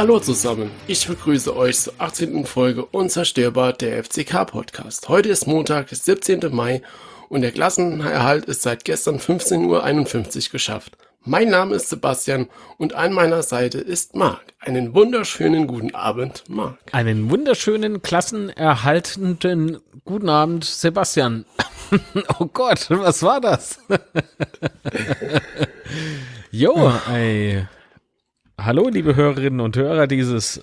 Hallo zusammen, ich begrüße euch zur 18. Folge Unzerstörbar, der FCK-Podcast. Heute ist Montag, 17. Mai und der Klassenerhalt ist seit gestern 15:51 Uhr geschafft. Mein Name ist Sebastian und an meiner Seite ist Marc. Einen wunderschönen guten Abend, Marc. Einen wunderschönen, klassenerhaltenden guten Abend, Sebastian. Oh Gott, was war das? Jo, ey. Hallo, liebe Hörerinnen und Hörer dieses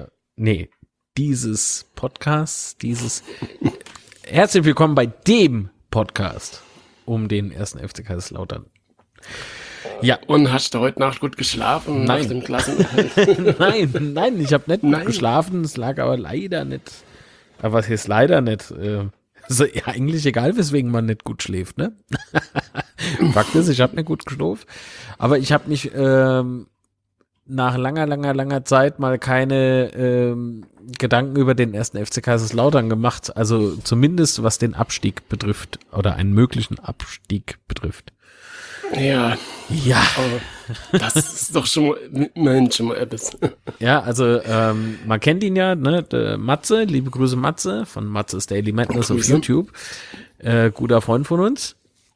Podcasts, herzlich willkommen bei dem Podcast um den ersten FC Kaiserslautern. Ja. Und hast du heute Nacht gut geschlafen? Nein. Nach dem Klassenerhalt? Nein, ich habe nicht gut geschlafen, es lag aber leider nicht. Aber was heißt leider nicht? Also, ja, eigentlich egal, weswegen man nicht gut schläft, ne? Fakt ist, ich habe nicht gut geschlafen, aber ich habe mich nach langer Zeit mal keine Gedanken über den ersten FC Kaiserslautern gemacht, also zumindest was den Abstieg betrifft oder einen möglichen Abstieg betrifft. Ja. Aber das ist doch schon mal etwas. Ja, also man kennt ihn ja, ne, der Matze, liebe Grüße Matze von Matzes Daily Madness auf YouTube, guter Freund von uns.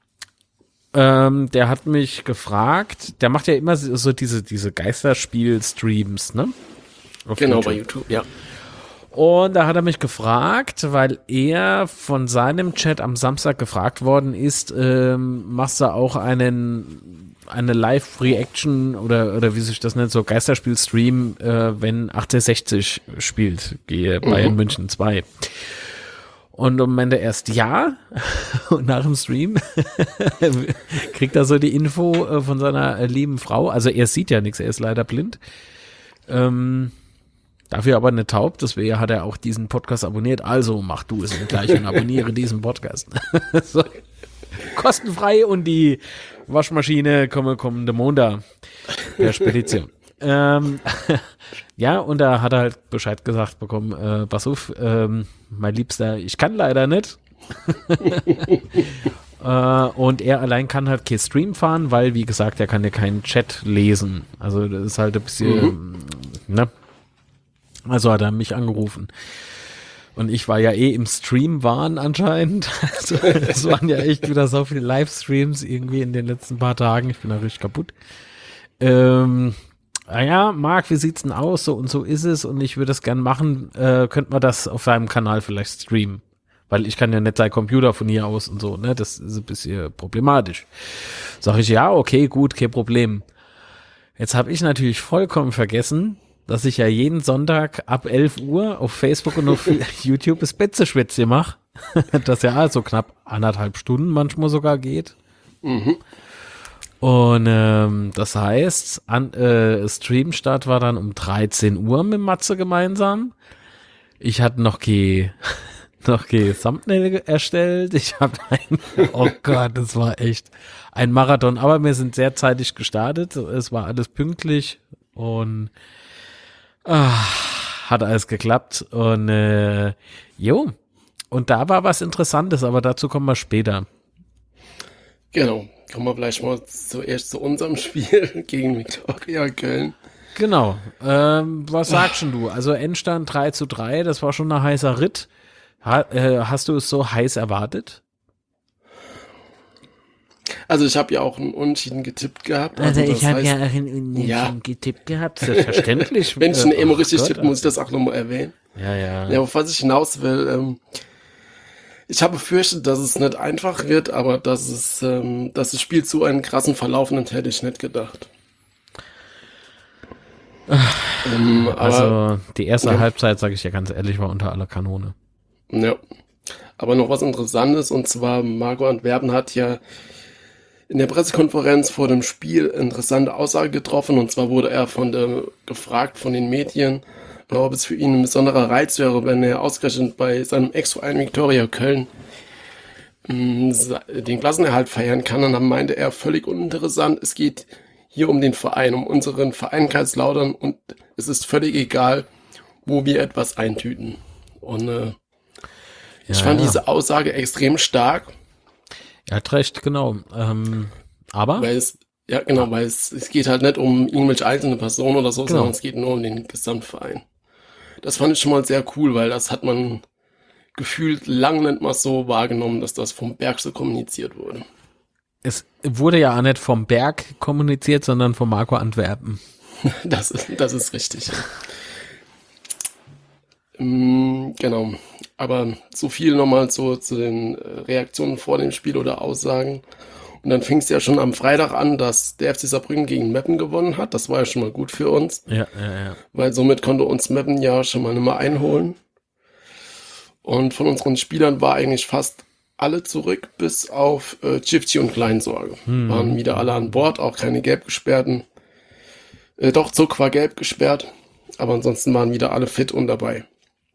Der hat mich gefragt, der macht ja immer so diese Geisterspiel-Streams, ne? Auf Genau, YouTube. bei YouTube, ja. Und da hat er mich gefragt, weil er von seinem Chat am Samstag gefragt worden ist, machst du auch eine Live-Reaction oder wie sich das nennt, so Geisterspiel-Stream, wenn 1860 spielt, Bayern München 2. Und am Ende erst ja, und nach dem Stream kriegt er so die Info von seiner lieben Frau. Also er sieht ja nichts, er ist leider blind. Dafür aber nicht taub, deswegen hat er auch diesen Podcast abonniert. Also mach du es gleich und abonniere diesen Podcast. So. Kostenfrei und die Waschmaschine kommende Montag der Spedition. Ja, und da hat er halt Bescheid gesagt bekommen, pass auf, mein Liebster, ich kann leider nicht. Und er allein kann halt kein Stream fahren, weil, wie gesagt, er kann ja keinen Chat lesen. Also das ist halt ein bisschen, ne? Also hat er mich angerufen. Und ich war ja im Stream-Wahn anscheinend. Also, es waren ja echt wieder so viele Livestreams irgendwie in den letzten paar Tagen. Ich bin da richtig kaputt. Ja, Marc, wie sieht's denn aus? So und so ist es und ich würde es gern machen. Könnte man das auf seinem Kanal vielleicht streamen? Weil ich kann ja nicht sein Computer von hier aus und so, ne? Das ist ein bisschen problematisch. Sag ich, ja, okay, gut, kein Problem. Jetzt habe ich natürlich vollkommen vergessen, dass ich ja jeden Sonntag ab 11 Uhr auf Facebook und auf YouTube das Betzeschwätzchen mache. Das ja so knapp 1,5 Stunden manchmal sogar geht. Mhm. Und das heißt, Streamstart war dann um 13 Uhr mit Matze gemeinsam. Ich hatte noch kein Thumbnail erstellt. Oh Gott, das war echt ein Marathon. Aber wir sind sehr zeitig gestartet. Es war alles pünktlich und hat alles geklappt. Und und da war was Interessantes, aber dazu kommen wir später. Genau. Kommen wir vielleicht mal zuerst zu unserem Spiel gegen Viktoria Köln. Genau. Was sagst du? Also Endstand 3:3, das war schon ein heißer Ritt. Hast du es so heiß erwartet? Also ich habe ja auch einen Unentschieden getippt gehabt. Also ich habe ja auch einen Unentschieden getippt gehabt, selbstverständlich. Wenn ich einen immer richtig tippe, muss ich das auch nochmal erwähnen. Ja. Auf was ich hinaus will, ich habe befürchtet, dass es nicht einfach wird, aber dass das Spiel so einen krassen Verlauf nimmt, hätte ich nicht gedacht. Also die erste Halbzeit, sage ich ja ganz ehrlich, war unter aller Kanone. Ja, aber noch was Interessantes, und zwar Marco Antwerpen hat ja in der Pressekonferenz vor dem Spiel interessante Aussage getroffen, und zwar wurde er gefragt von den Medien, ob es für ihn ein besonderer Reiz wäre, wenn er ausgerechnet bei seinem Ex-Verein Viktoria Köln den Klassenerhalt feiern kann. Und dann meinte er, völlig uninteressant, es geht hier um den Verein, um unseren Verein Kaiserslautern, und es ist völlig egal, wo wir etwas eintüten. Und ich fand diese Aussage extrem stark. Er hat recht, genau. Aber? Weil es Ja, genau, weil es geht halt nicht um irgendwelche einzelne Personen oder so, Genau. sondern es geht nur um den Gesamtverein. Das fand ich schon mal sehr cool, weil das hat man gefühlt lange nicht mal so wahrgenommen, dass das vom Berg so kommuniziert wurde. Es wurde ja auch nicht vom Berg kommuniziert, sondern von Marco Antwerpen. Das ist richtig. Ja. Genau. Aber so viel nochmal so zu den Reaktionen vor dem Spiel oder Aussagen. Und dann fing es ja schon am Freitag an, dass der FC Saarbrücken gegen Meppen gewonnen hat. Das war ja schon mal gut für uns, Ja. weil somit konnte uns Meppen ja schon mal Nummer einholen. Und von unseren Spielern war eigentlich fast alle zurück, bis auf Chifchi und Kleinsorge. Waren wieder alle an Bord, auch keine Gelbgesperrten. Doch, Zuck war gelb gesperrt, aber ansonsten waren wieder alle fit und dabei.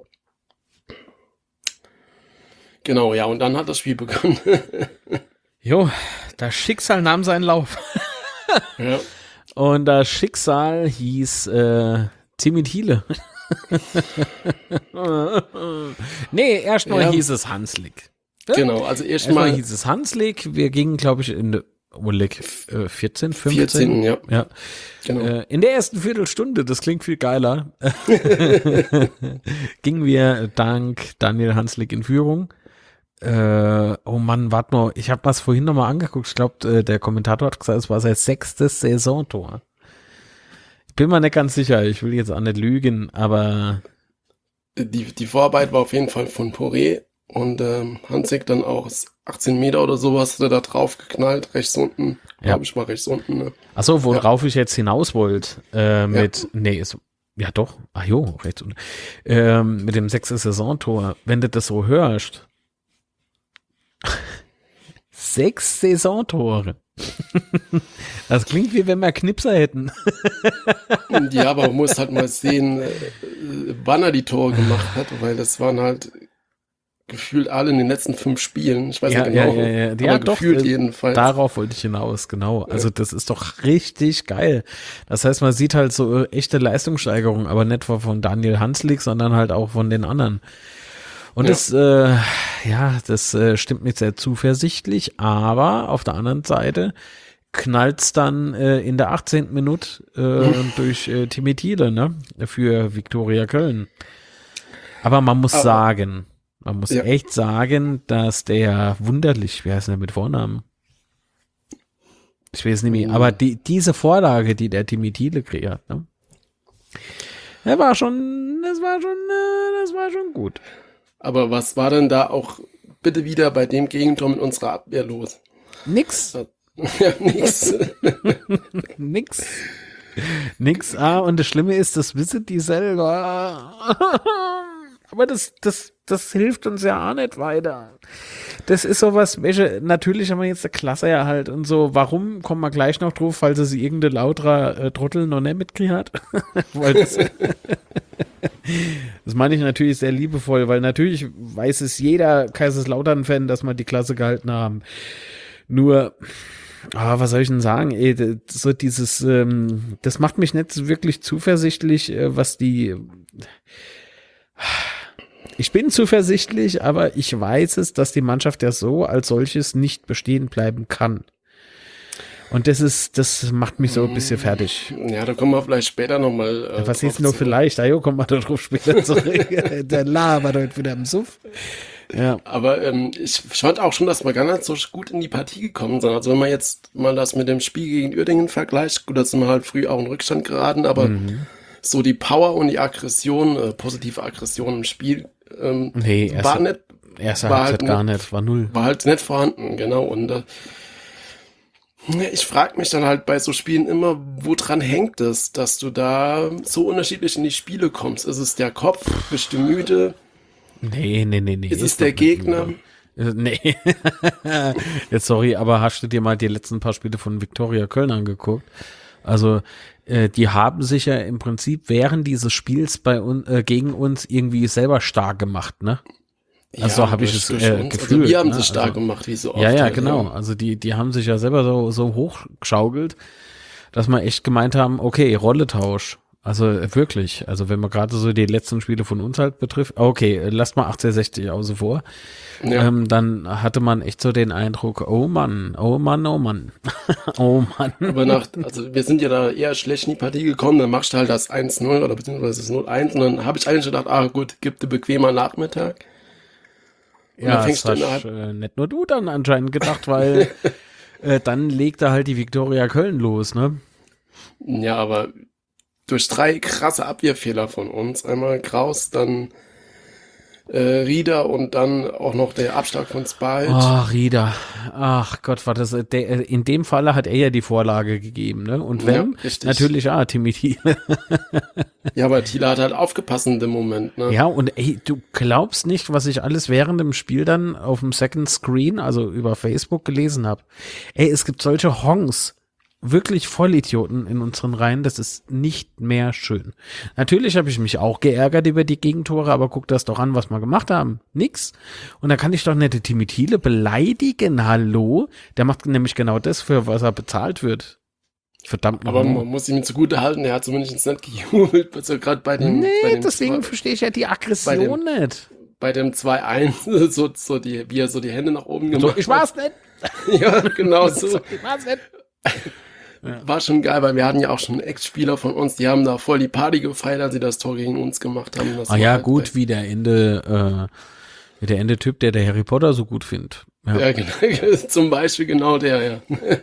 Genau, ja, und dann hat das Spiel begonnen. Jo, das Schicksal nahm seinen Lauf. Ja. Und das Schicksal hieß Timmy Thiele. Nee, erstmal Ja. hieß es Hanslik. Genau, also Erstmal erstmal hieß es Hanslik. Wir gingen, glaube ich, in 14, 15. 14, ja, Ja. genau. In der ersten Viertelstunde, das klingt viel geiler, gingen wir dank Daniel Hanslik in Führung. Oh Mann, warte mal, ich habe das vorhin nochmal angeguckt. Ich glaube, der Kommentator hat gesagt, es war sein 6. Saisontor. Ich bin mir nicht ganz sicher, ich will jetzt auch nicht lügen, aber Die Vorarbeit war auf jeden Fall von Poré und Hansik dann auch aus 18 Meter oder sowas hat er da drauf geknallt, rechts unten, Ja. glaube ich mal rechts unten. Ne? achso, worauf ich jetzt hinaus wollte, ja doch, ach jo, rechts unten, mit dem 6. Saisontor, wenn du das so hörst, 6 Saisontore. Das klingt wie wenn wir Knipser hätten. Ja, aber man muss halt mal sehen, wann er die Tore gemacht hat, weil das waren halt gefühlt alle in den letzten 5 Spielen. Ich weiß nicht genau, aber Ja, doch, gefühlt jedenfalls. darauf wollte ich hinaus, genau. Also das ist doch richtig geil. Das heißt, man sieht halt so echte Leistungssteigerung, aber nicht von Daniel Hanslik, sondern halt auch von den anderen. Und Ja. das stimmt mich sehr zuversichtlich, aber auf der anderen Seite knallt's dann in der 18. Minute durch Timmy Thiele, ne, für Viktoria Köln. Aber man muss sagen, Ja. echt sagen, dass der Wunderlich, wie heißt der mit Vornamen? Ich weiß nicht mehr, aber diese Vorlage, die der Timmy Thiele kreiert, ne? Das war schon gut. Aber was war denn da auch bitte wieder bei dem Gegentor mit unserer Abwehr los? Nix. Ja, nix. Nix. Und das Schlimme ist, das wissen die selber. Aber das hilft uns ja auch nicht weiter. Das ist sowas, natürlich haben wir jetzt eine Klasse erhalt und so. Warum, kommen wir gleich noch drauf, falls es irgendeine lauter Trottel noch nicht mitgekriegt hat? Weil das meine ich natürlich sehr liebevoll, weil natürlich weiß es jeder Kaiserslautern-Fan, dass wir die Klasse gehalten haben. Nur, was soll ich denn sagen? So dieses, das macht mich nicht wirklich zuversichtlich, ich bin zuversichtlich, aber ich weiß es, dass die Mannschaft ja so als solches nicht bestehen bleiben kann. Und das macht mich so ein bisschen fertig. Ja, da kommen wir vielleicht später nochmal. Was ist denn nur vielleicht? Kommt mal darauf später zurück. Der labert heute wieder im Suff. Ja. Aber ich fand auch schon, dass wir gar nicht so gut in die Partie gekommen sind. Also wenn man jetzt mal das mit dem Spiel gegen Uerdingen vergleicht, gut, da sind wir halt früh auch in Rückstand geraten, aber so die Power und die Aggression, positive Aggression im Spiel, war nicht. Erster war Halbzeit halt gar nicht, war 0. War halt nicht vorhanden, genau. Und ich frage mich dann halt bei so Spielen immer, woran hängt es, dass du da so unterschiedlich in die Spiele kommst? Ist es der Kopf? Bist du müde? Nee. Ist es der Gegner? Nee. Jetzt sorry, aber hast du dir mal die letzten paar Spiele von Viktoria Köln angeguckt? Also, die haben sich ja im Prinzip während dieses Spiels gegen uns irgendwie selber stark gemacht, ne? Also Ja, habe ich es gefühlt. gefühlt. Also wir haben ne? sich stark Also, gemacht, wie so oft. Ja, halt, genau. Also die haben sich ja selber so hochgeschaukelt, dass wir echt gemeint haben, okay, Rolletausch. Also wirklich, also wenn man gerade so die letzten Spiele von uns halt betrifft, okay, lasst mal 1860 außen vor, Ja. dann hatte man echt so den Eindruck, oh Mann, oh Mann, oh Mann, oh Mann. Aber also wir sind ja da eher schlecht in die Partie gekommen, dann machst du halt das 1-0 oder beziehungsweise das 0-1 und dann habe ich eigentlich gedacht, gut, gibt ein bequemer Nachmittag. Und dann Ja, fängst das du hast innerhalb, nicht nur du dann anscheinend gedacht, weil dann legt da halt die Viktoria Köln los, ne? ja, aber durch 3 krasse Abwehrfehler von uns, einmal Kraus, dann Rieder und dann auch noch der Abschlag von Spahic. Oh, Rieder. Ach Gott, war das, in dem Falle hat er ja die Vorlage gegeben, ne? Und wenn? Ja, richtig. Natürlich, Timmy Thiele. Ja, aber Thiele hat halt aufgepasst in dem Moment, ne? Ja, und ey, du glaubst nicht, was ich alles während dem Spiel dann auf dem Second Screen, also über Facebook gelesen habe. Ey, es gibt solche Hongs, wirklich Vollidioten in unseren Reihen, das ist nicht mehr schön. Natürlich habe ich mich auch geärgert über die Gegentore, aber guck das doch an, was wir gemacht haben. Nix. Und da kann ich doch nicht Timmy Thiele beleidigen, hallo? Der macht nämlich genau das, für was er bezahlt wird. Verdammt Aber nochmal. man muss ihm zugute halten, er hat zumindest nicht gejubelt, also gerade bei dem. Nee, bei dem deswegen zwei- verstehe ich ja die Aggression nicht. Bei dem 2-1, wie er so die Hände nach oben So, gemacht ich war's nicht. hat. Ja, genau so. Ich war's nicht. War schon geil, weil wir hatten ja auch schon Ex-Spieler von uns, die haben da voll die Party gefeiert, als sie das Tor gegen uns gemacht haben. Das Ah war ja, halt gut, wie der Ende-Typ, der Harry Potter so gut findet. Ja. Ja, genau, zum Beispiel genau der, ja.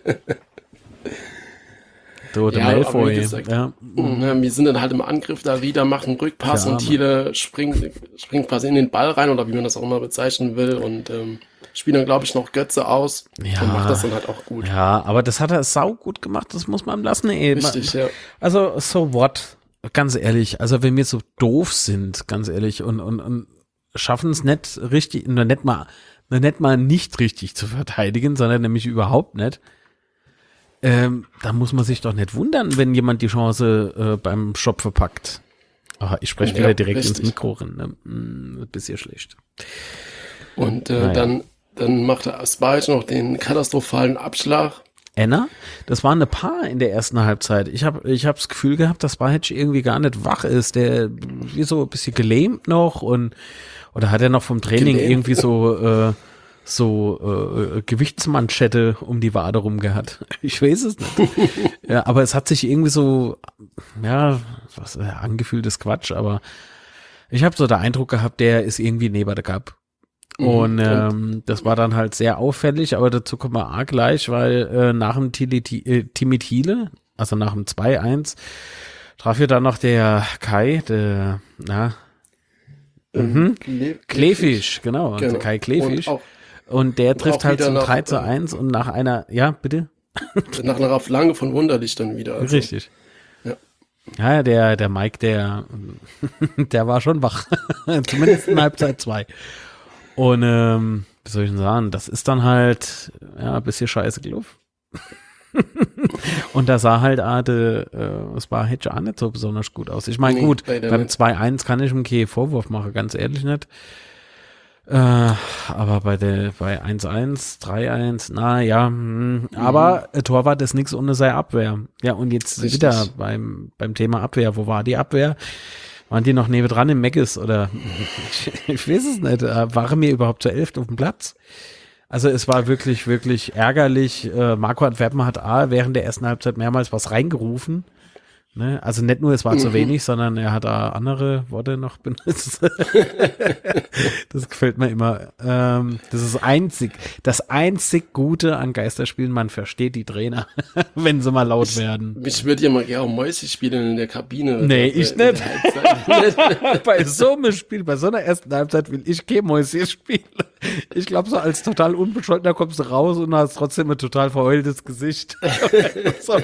So, der Ja, aber Malfoy. wie gesagt, Ja. Wir sind dann halt im Angriff, da Rieder macht einen Rückpass Ja, und Thiele springt quasi in den Ball rein oder wie man das auch immer bezeichnen will und spielt dann, glaube ich, noch Götze aus Ja. und macht das dann halt auch gut. Ja, aber das hat er sau gut gemacht, das muss man ihm lassen. Ey. Richtig, ja. Also, so what? Ganz ehrlich, also wenn wir so doof sind, ganz ehrlich, und schaffen es nicht richtig, nur nicht mal nicht richtig zu verteidigen, sondern nämlich überhaupt nicht, da muss man sich doch nicht wundern, wenn jemand die Chance beim Shop verpackt. Aha, ich spreche wieder direkt richtig. ins Mikro rein. Ne? Bisschen schlecht. Und Naja. dann macht der Spahic noch den katastrophalen Abschlag. Enna, das waren ein paar in der ersten Halbzeit. Ich hab das Gefühl gehabt, dass Bajic irgendwie gar nicht wach ist. Der wie so ein bisschen gelähmt noch oder hat er noch vom Training Gelähmt. irgendwie so Gewichtsmanschette um die Wade rum gehabt. Ich weiß es nicht. Ja, aber es hat sich irgendwie so, ja, was angefühlt ist Quatsch, aber ich habe so den Eindruck gehabt, der ist irgendwie neben der Cup. Und das war dann halt sehr auffällig, aber dazu kommen wir gleich, weil nach dem Timmy Thiele, also nach dem 2-1, traf ja dann noch der Kai, Kleefisch, genau, der Kai Kleefisch. Und der trifft auch halt wieder zum nach, 3-1 und nach einer, ja, bitte? Nach einer Flanke von Wunderlich dann wieder. Also, Richtig. Ja. Ja, der Mike, der war schon wach. Zumindest in Halbzeit 2. Und, wie soll ich denn sagen, das ist dann halt, ja, ein bisschen scheiße gelaufen. Und da sah halt es war hätte auch nicht so besonders gut aus. Ich meine, Nee, gut, leider beim nicht. 2-1 kann ich ihm keinen Vorwurf machen, ganz ehrlich nicht. Aber bei 1-1, 3-1, na ja, aber Torwart ist nichts ohne seine Abwehr. Ja, und jetzt Richtig. wieder beim Thema Abwehr. Wo war die Abwehr? Waren die noch nebendran im Meckes oder ich weiß es nicht. Waren wir überhaupt zur 11. auf dem Platz? Also es war wirklich, wirklich ärgerlich. Marco Antwerpen hat während der ersten Halbzeit mehrmals was reingerufen. Ne? Also nicht nur, es war zu wenig, sondern er hat da andere Worte noch benutzt. Das gefällt mir immer. Das ist das einzig Gute an Geisterspielen, man versteht die Trainer, wenn sie mal laut werden. Ich würde ja mal gerne Mäuse spielen in der Kabine. Nee, ich in der nicht. Halbzeit. Bei so einem Spiel, bei so einer ersten Halbzeit will ich kein Mäuschen spielen. Ich glaube, so als total unbescholtener kommst du raus und hast trotzdem ein total verheultes Gesicht. So.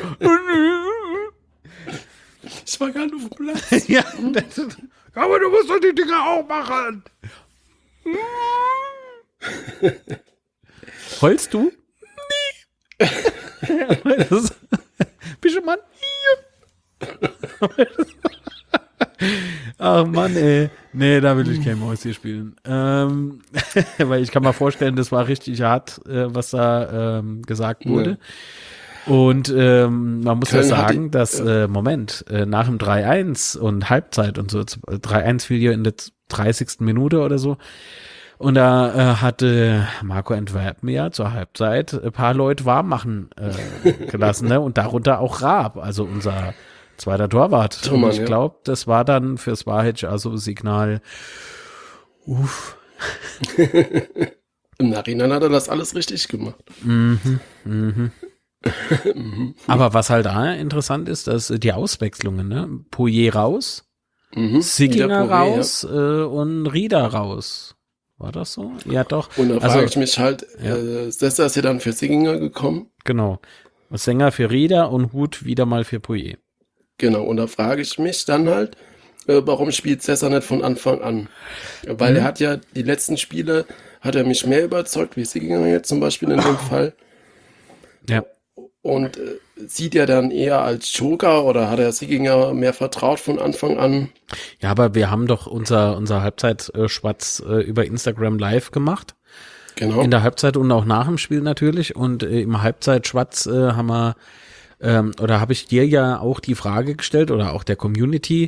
Ich war gar nicht auf dem Platz. Ja, aber du musst doch die Dinger auch machen. Heulst du? Nee. Bist du Mann? Ach Mann, ey. Nee, da will ich kein Mäuschen spielen. Weil ich kann mir vorstellen, das war richtig hart, was da gesagt wurde. Und man muss ja Köln sagen, dass, nach dem 3-1 und Halbzeit und so, 3-1 fiel ja in der 30. Minute oder so. Und da hatte Marco Antwerpen ja zur Halbzeit ein paar Leute warm machen gelassen, ne? Und darunter auch Raab, also unser zweiter Torwart. Thomann, und ich glaube, das war dann fürs Vahic also Signal, Im Nachhinein hat er das alles richtig gemacht. Aber was halt da interessant ist, dass die Auswechslungen, ne? Poirier raus, Sickinger Wieder Poirier, raus und Rieder raus. War das so? Ja, doch. Und da frage ich mich halt, Sessa ist ja dann für Sickinger gekommen. Genau. Sänger für Rieder und Hut wieder mal für Poirier. Genau, und da frage ich mich dann halt, warum spielt Sessa nicht von Anfang an? Weil er hat ja die letzten Spiele, hat er mich mehr überzeugt, wie Sickinger jetzt zum Beispiel in dem Fall. Ja. Und sieht er dann eher als Joker oder hat er Sickinger mehr vertraut von Anfang an? Ja, aber wir haben doch unser Halbzeit-Schwatz über Instagram live gemacht. Genau. In der Halbzeit und auch nach dem Spiel natürlich. Und im Halbzeit-Schwatz haben wir, oder habe ich dir ja auch die Frage gestellt oder auch der Community,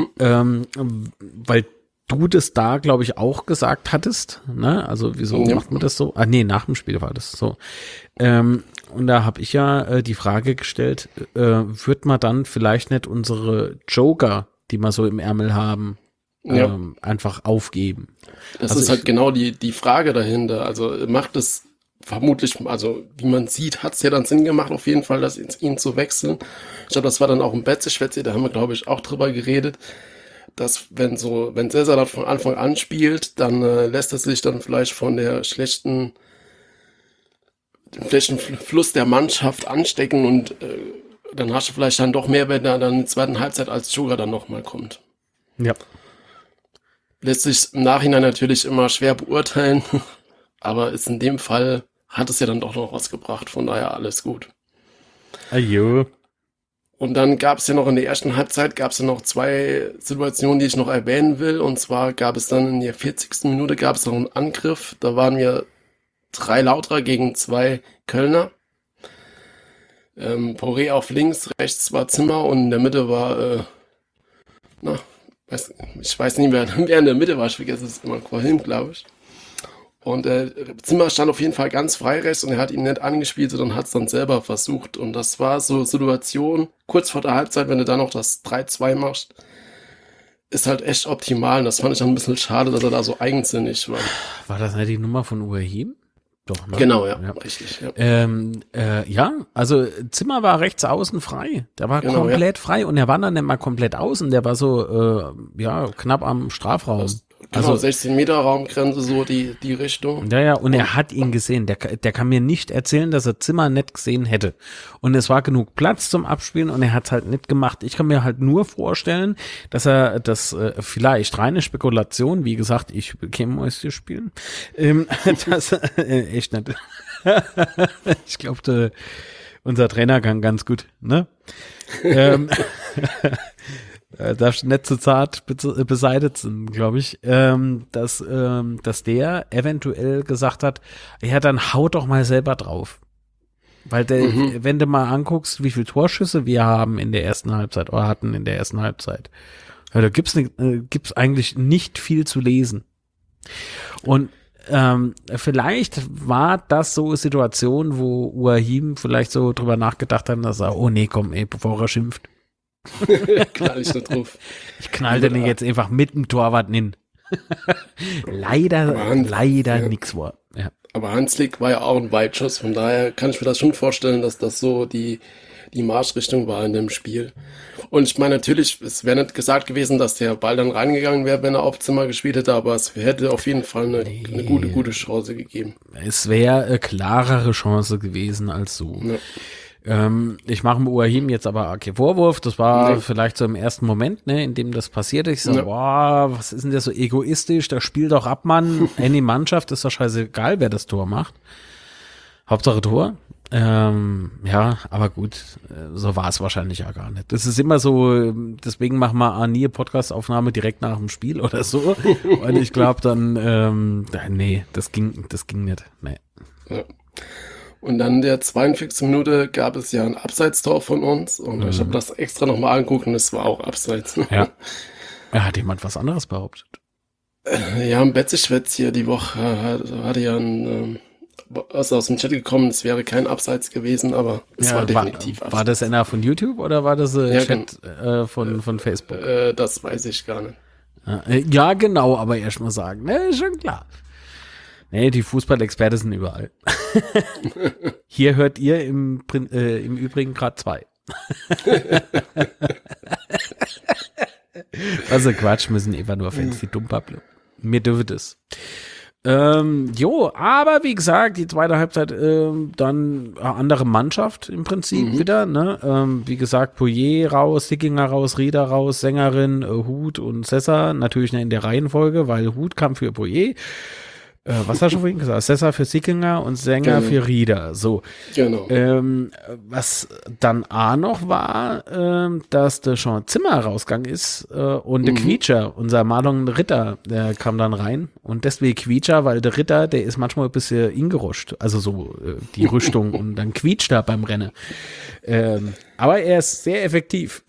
weil du das da, glaube ich, auch gesagt hattest. Ne? Also wieso macht man das so? Ah nee, nach dem Spiel war das so. Und da habe ich ja die Frage gestellt, wird man dann vielleicht nicht unsere Joker, die wir so im Ärmel haben, einfach aufgeben? Das ist halt genau die Frage dahinter. Also macht es vermutlich, also wie man sieht, hat es ja dann Sinn gemacht, auf jeden Fall, ihn zu wechseln. Ich glaube, das war dann auch ein Betze-Schwätze, da haben wir, glaube ich, auch drüber geredet, dass wenn Cesar das von Anfang an spielt, dann lässt er sich dann vielleicht von dem schlechten Fluss der Mannschaft anstecken und dann hast du vielleicht dann doch mehr, wenn er dann in der zweiten Halbzeit als Joker dann nochmal kommt. Ja. Lässt sich im Nachhinein natürlich immer schwer beurteilen, aber ist in dem Fall, hat es ja dann doch noch was gebracht, von daher alles gut. Ajo. Und dann gab es ja noch in der ersten Halbzeit, gab es ja noch zwei Situationen, die ich noch erwähnen will, und zwar gab es dann in der 40. Minute gab es noch einen Angriff, da waren wir 3 Lauterer gegen 2 Kölner. Poré auf links, rechts war Zimmer und in der Mitte war, ich weiß nicht, wer in der Mitte war, ich vergesse es immer, Quahim, glaube ich. Und Zimmer stand auf jeden Fall ganz frei rechts und er hat ihn nicht angespielt, sondern hat es dann selber versucht. Und das war so Situation, kurz vor der Halbzeit, wenn du dann noch das 3-2 machst, ist halt echt optimal. Und das fand ich dann ein bisschen schade, dass er da so eigensinnig war. War das nicht die Nummer von Uahim? Doch, ne? Genau, ja. Richtig. Ja. Ja, also Zimmer war rechts außen frei. Der war komplett frei und er war dann nicht mal komplett außen. Der war so, knapp am Strafraum. Genau, 16 Meter Raumgrenze, so die Richtung. Ja, und er hat ihn gesehen. Der kann mir nicht erzählen, dass er Zimmer nicht gesehen hätte. Und es war genug Platz zum Abspielen und er hat es halt nicht gemacht. Ich kann mir halt nur vorstellen, dass er das vielleicht reine Spekulation, wie gesagt, ich käme Mäuschen spielen, das echt nicht. Ich glaube, unser Trainer kann ganz gut, ne? Darfst nicht zu zart beseitigt sind, glaube ich, dass der eventuell gesagt hat, ja, dann haut doch mal selber drauf. Weil wenn du mal anguckst, wie viele Torschüsse wir haben in der ersten Halbzeit oder hatten in der ersten Halbzeit, ja, da gibt's eigentlich nicht viel zu lesen. Und vielleicht war das so eine Situation, wo Uahim vielleicht so drüber nachgedacht hat, dass er, oh nee, komm, bevor er schimpft. Knall ich nicht drauf. Ich knall den jetzt einfach mit dem Torwart hin. leider nix war. Ja. Aber Hanslik war ja auch ein Weitschuss, von daher kann ich mir das schon vorstellen, dass das so die Marschrichtung war in dem Spiel. Und ich meine natürlich, es wäre nicht gesagt gewesen, dass der Ball dann reingegangen wäre, wenn er auf Zimmer gespielt hätte, aber es hätte auf jeden Fall eine gute Chance gegeben. Es wäre eine klarere Chance gewesen als so. Ja. Ich mache mit Uahim jetzt aber keinen Vorwurf, das war vielleicht so im ersten Moment, ne, in dem das passierte. Ich so, boah, was ist denn der so egoistisch, der spielt doch ab, Mann, any Mannschaft, ist doch scheißegal, wer das Tor macht. Hauptsache Tor. Ja, aber gut, so war es wahrscheinlich ja gar nicht. Das ist immer so, deswegen machen wir nie eine Podcast-Aufnahme direkt nach dem Spiel oder so. Und ich glaube dann, nee, das ging nicht. Nee. Ja. Und dann in der 42. Minute gab es ja ein Abseitstor von uns und ich habe das extra nochmal angeguckt und es war auch abseits. Ja. Ja, hat jemand was anderes behauptet? Ja, ein Betzeschwätz hier die Woche hatte ja also aus dem Chat gekommen, es wäre kein Abseits gewesen, aber es war definitiv War das einer von YouTube oder war das Ja, Chat von Facebook? Das weiß ich gar nicht. Ja, genau, aber erst mal sagen, ne, ist schon klar. Nee, die Fußballexperten sind überall. Hier hört ihr im Übrigen gerade 2. Also Quatsch, müssen einfach nur Fans, die dumm babbeln. Mir dürfen das. Aber wie gesagt, die zweite Halbzeit dann eine andere Mannschaft im Prinzip wieder. Ne? Wie gesagt, Poirier raus, Sickinger raus, Rieder raus, Sängerin, Huth und Sessa. Natürlich in der Reihenfolge, weil Huth kam für Poirier. Was hast du vorhin gesagt? Sessa für Sickinger und Sänger für Rieder. So. Genau. Was dann auch noch war, dass der Sean Zimmer rausgegangen ist und der Quietscher, unser Marlon Ritter, der kam dann rein. Und deswegen Quietscher, weil der Ritter, der ist manchmal ein bisschen ingeruscht. Also so die Rüstung und dann quietscht er beim Rennen. Aber er ist sehr effektiv.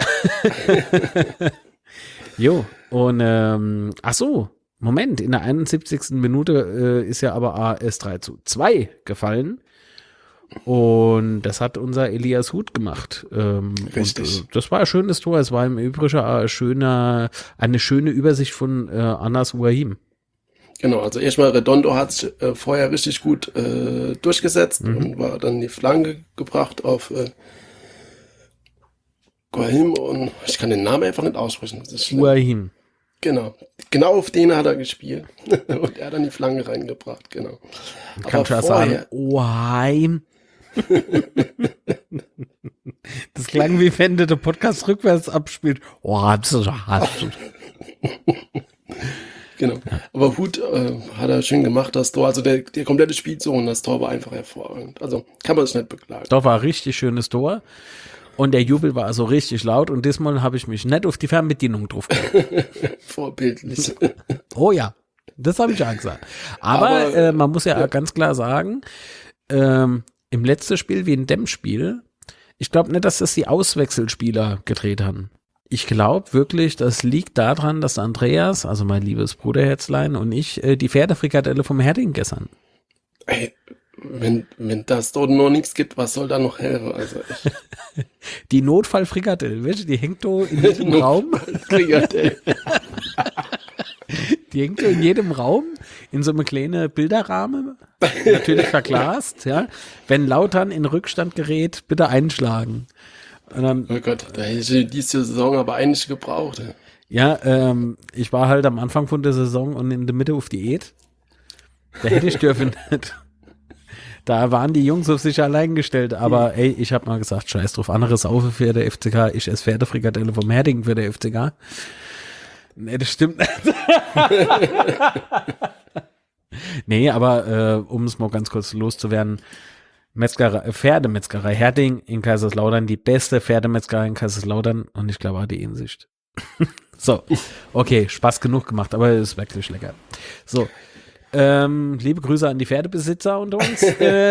Und ach so. Moment, in der 71. Minute ist ja aber AS 3:2 gefallen und das hat unser Elias Huth gemacht. Richtig. Und, das war ein schönes Tor, es war im Übrigen eine schöne Übersicht von Anas Ouahim. Genau, also erstmal Redondo hat sich vorher richtig gut durchgesetzt und war dann die Flanke gebracht auf Ouahim und ich kann den Namen einfach nicht aussprechen. Das ist schlimm. Ouahim. Genau auf den hat er gespielt. Und er hat dann die Flanke reingebracht, genau. Kannst du ja sagen, Ouahim. Das klang wie wenn du den Podcast rückwärts abspielt. Genau. Aber Huth hat er schön gemacht, das Tor. Also der komplette Spielzug und das Tor war einfach hervorragend. Also kann man sich nicht beklagen. Doch, war ein richtig schönes Tor. Und der Jubel war also richtig laut und diesmal habe ich mich nicht auf die Fernbedienung drauf gehabt. Vorbildlich. Oh ja, das habe ich auch gesagt. Aber man muss ja ganz klar sagen, im letzten Spiel wie in dem Spiel, ich glaube nicht, dass das die Auswechselspieler gedreht haben. Ich glaube wirklich, das liegt daran, dass Andreas, also mein liebes Bruderherzlein und ich, die Pferdefrikadelle vom Herding gestern. Ey, wenn das dort noch nichts gibt, was soll da noch helfen? Also echt. Die Notfallfrikadelle, weißt du, die hängt da in jedem Raum. Die hängt da in jedem Raum in so einem kleinen Bilderrahmen, natürlich verglast, ja. Wenn Lautern in Rückstand gerät, bitte einschlagen. Und dann, Oh Gott, da hätte ich diese Saison aber eigentlich gebraucht. ja, ich war halt am Anfang von der Saison und in der Mitte auf Diät. Da hätte ich dürfen nicht. Da waren die Jungs auf sich allein gestellt, aber ey, ich habe mal gesagt, scheiß drauf, andere saufe für der FCK, ich esse Pferdefrikadelle vom Herding für der FCK. Nee, das stimmt nicht. Nee, aber um es mal ganz kurz loszuwerden, Pferdemetzgerei Herding in Kaiserslautern, die beste Pferdemetzgerei in Kaiserslautern und ich glaube auch die Insicht. So, okay, Spaß genug gemacht, aber es ist wirklich lecker. So, liebe Grüße an die Pferdebesitzer unter uns.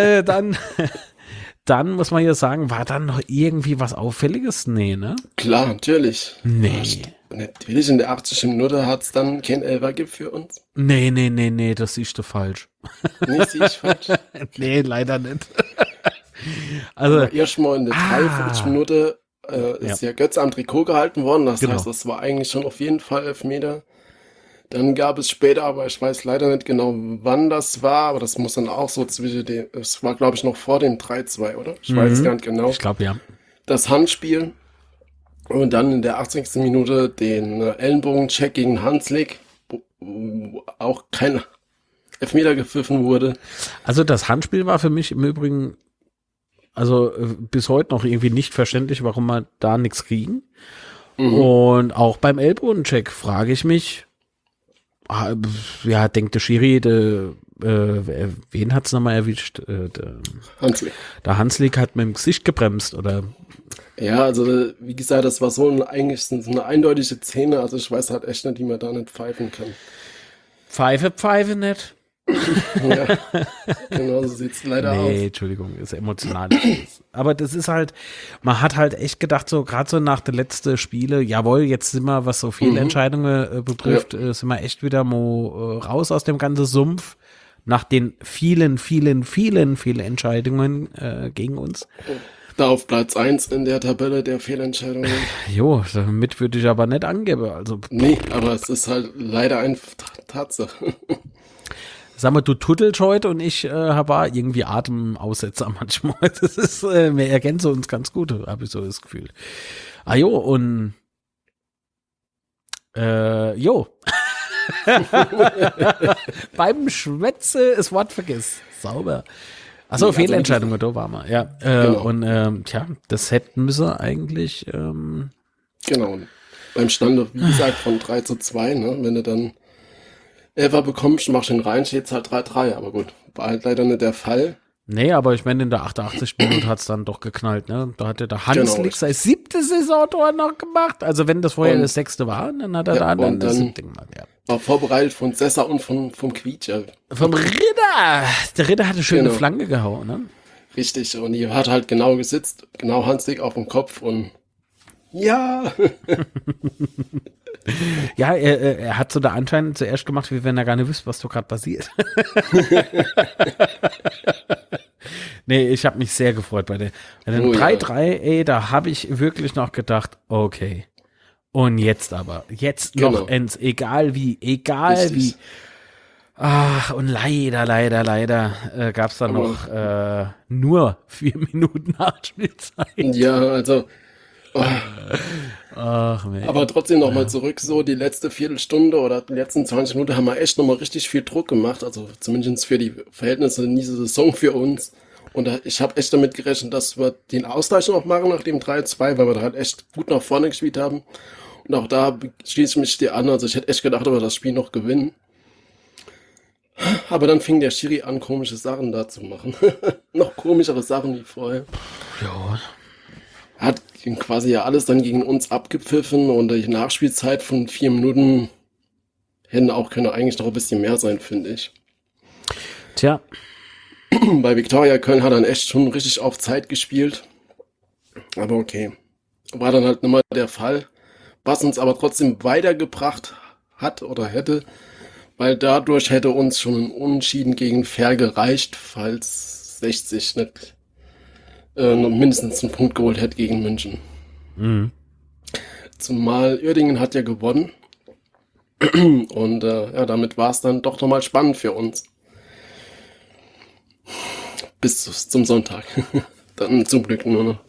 Dann muss man ja sagen, war dann noch irgendwie was Auffälliges? Nee, ne? Klar, natürlich. Nee. Natürlich, in der 80. Minute hat es dann kein Elfer gibt für uns. Nee, das siehst du falsch. Nee, sehe ich falsch. Nee, leider nicht. Also, Erstmal in der 43. Minute ist ja Götze am Trikot gehalten worden. Das Genau. heißt, das war eigentlich schon auf jeden Fall Elfmeter. Dann gab es später, aber ich weiß leider nicht genau, wann das war, aber das muss dann auch so es war, glaube ich, noch vor dem 3:2, oder? Ich weiß es gar nicht genau. ich glaube, ja. Das Handspiel und dann in der 80. Minute den Ellenbogencheck gegen Hanslik, wo auch kein Elfmeter gepfiffen wurde. Also das Handspiel war für mich im Übrigen, also bis heute noch irgendwie nicht verständlich, warum wir da nichts kriegen. Und auch beim Ellbogencheck frage ich mich, ja, denkt der Schiri, wen hat's nochmal erwischt? Hanslik. Der Hanslik hat mit dem Gesicht gebremst, oder? Ja, also wie gesagt, das war eigentlich so eine eindeutige Szene, also ich weiß halt echt nicht, wie man da nicht pfeifen kann. Pfeife nicht. Ja, genau so sieht's leider aus. Nee, Entschuldigung, ist emotional. Aber das ist halt, man hat halt echt gedacht, so gerade so nach den letzten Spiele, jawohl, jetzt sind wir, was so Fehlentscheidungen betrifft, sind wir echt wieder mal raus aus dem ganzen Sumpf. Nach den vielen Fehlentscheidungen gegen uns. Da auf Platz 1 in der Tabelle der Fehlentscheidungen. Jo, damit würde ich aber nicht angeben. Also, Nee, aber es ist halt leider eine Tatsache. sag mal, du tuttelst heute und ich habe irgendwie Atemaussetzer manchmal. Das ist, wir ergänzen uns ganz gut, habe ich so das Gefühl. Ah jo, und jo. Beim Schwätze das Wort vergiss. Sauber. Achso, Also Fehlentscheidungen, da waren wir. Ja, Genau. und tja, das hätten müssen eigentlich Genau. Und beim Stand, wie gesagt, von 3:2, ne? Wenn du dann Elfer bekommst, machst du ihn rein, steht's halt 3:3. Aber gut, war halt leider nicht der Fall. nee, aber ich meine, in der 88. Minute hat es dann doch geknallt, ne? Da hat der Hanslik Genau. sein 7. Saisontor noch gemacht. Also wenn das vorher Und- das 6. war, dann hat er Ja, da dann und das dann- 7. gemacht. Ja. War vorbereitet von Sessa und vom Quietscher. Vom Ritter! Der Ritter hatte schöne Genau. Flanke gehauen, ne? Richtig. Und die hat halt genau gesitzt, genau Hanslik auf dem Kopf und ja, Ja, er hat so da anscheinend zuerst gemacht, wie wenn er gar nicht wüsste, was da gerade passiert. Nee, ich habe mich sehr gefreut bei dem Oh ja. 3-3, ey, da habe ich wirklich noch gedacht, okay. Und jetzt aber, jetzt noch Genau. egal wie. Richtig. Ach, und leider gab es dann Aber- noch nur 4 Minuten Nachspielzeit. ja, also. Oh, Ach, Mensch. aber trotzdem nochmal zurück, so die letzte Viertelstunde oder die letzten 20 Minuten haben wir echt nochmal richtig viel Druck gemacht, also zumindest für die Verhältnisse in dieser Saison für uns. Und ich habe echt damit gerechnet, dass wir den Ausgleich noch machen nach dem 3:2, weil wir da halt echt gut nach vorne gespielt haben. Und auch da schließe ich mich dir an, also ich hätte echt gedacht, dass wir das Spiel noch gewinnen. Aber dann fing der Schiri an, komische Sachen da zu machen. Noch komischere Sachen wie vorher. Ja, Hat quasi ja alles dann gegen uns abgepfiffen und die Nachspielzeit von 4 Minuten hätten auch können eigentlich noch ein bisschen mehr sein, finde ich. tja, Bei Viktoria Köln hat er dann echt schon richtig auf Zeit gespielt. Aber okay. War dann halt nicht mal der Fall. Was uns aber trotzdem weitergebracht hat oder hätte, weil dadurch hätte uns schon ein Unentschieden gegen Fair gereicht, falls 60 nicht noch mindestens einen Punkt geholt hätte gegen München. mhm. Zumal Uerdingen hat ja gewonnen. Und ja, damit war es dann doch nochmal spannend für uns. Bis zum Sonntag. Dann zum Glück nur noch.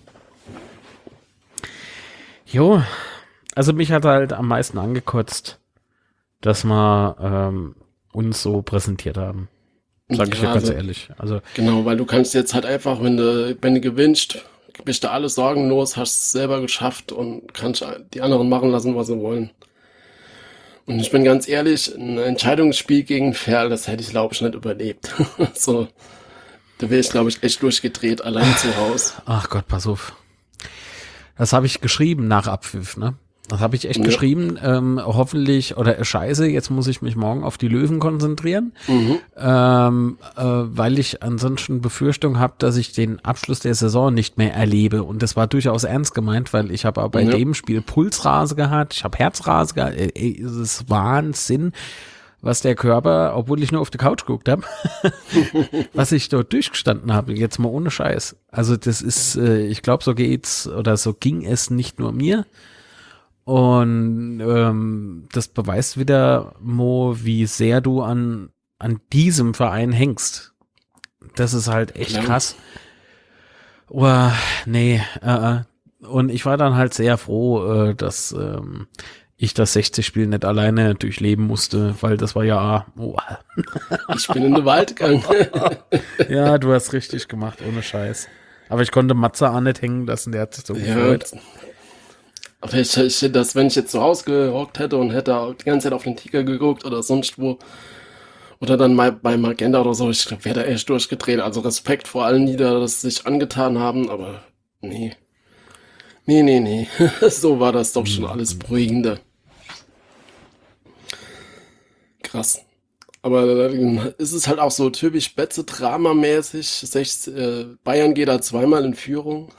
Jo, also mich hat halt am meisten angekotzt, dass wir uns so präsentiert haben. Sag ich Ja, dir ganz also- ehrlich. Also, Genau, weil du kannst jetzt halt einfach, wenn du gewinnst, bist du alles sorgenlos, hast es selber geschafft und kannst die anderen machen lassen, was sie wollen. Und ich bin ganz ehrlich, ein Entscheidungsspiel gegen Ferl, das hätte ich, glaube ich, nicht überlebt. So, da wäre ich, glaube ich, echt durchgedreht, allein zu Hause. ach Gott, pass auf. Das habe ich geschrieben nach Abpfiff, ne? Das habe ich echt Ja. geschrieben. Hoffentlich, oder scheiße, jetzt muss ich mich morgen auf die Löwen konzentrieren, weil ich ansonsten Befürchtung habe, dass ich den Abschluss der Saison nicht mehr erlebe. Und das war durchaus ernst gemeint, weil ich habe bei Ja. dem Spiel Pulsrase gehabt, ich habe Herzrase gehabt. Ey, es ist Wahnsinn, was der Körper, obwohl ich nur auf die Couch geguckt habe, was ich dort durchgestanden habe, jetzt mal ohne Scheiß. Also das ist, ich glaube, so geht's oder so ging es nicht nur mir. Und das beweist wieder, Mo, wie sehr du an diesem Verein hängst. Das ist halt echt Ja. krass. Oh, nee, und ich war dann halt sehr froh, dass ich das 60-Spiel nicht alleine durchleben musste, weil das war ja, Ich bin in den Wald gegangen. ja, du hast richtig gemacht, ohne Scheiß. Aber ich konnte Matze auch nicht hängen lassen, der hat sich so Ja, gefreut. aber ich das, wenn ich jetzt zu Hause gehockt hätte und hätte die ganze Zeit auf den Ticker geguckt oder sonst wo, oder dann mal bei Magenta oder so, ich glaube, wäre da echt durchgedreht. Also Respekt vor allen, die da das sich angetan haben, aber nee. Nee. So war das doch schon alles beruhigender. Krass. Aber dann ist es halt auch so typisch Betze-Drama-mäßig. Bayern geht da zweimal in Führung.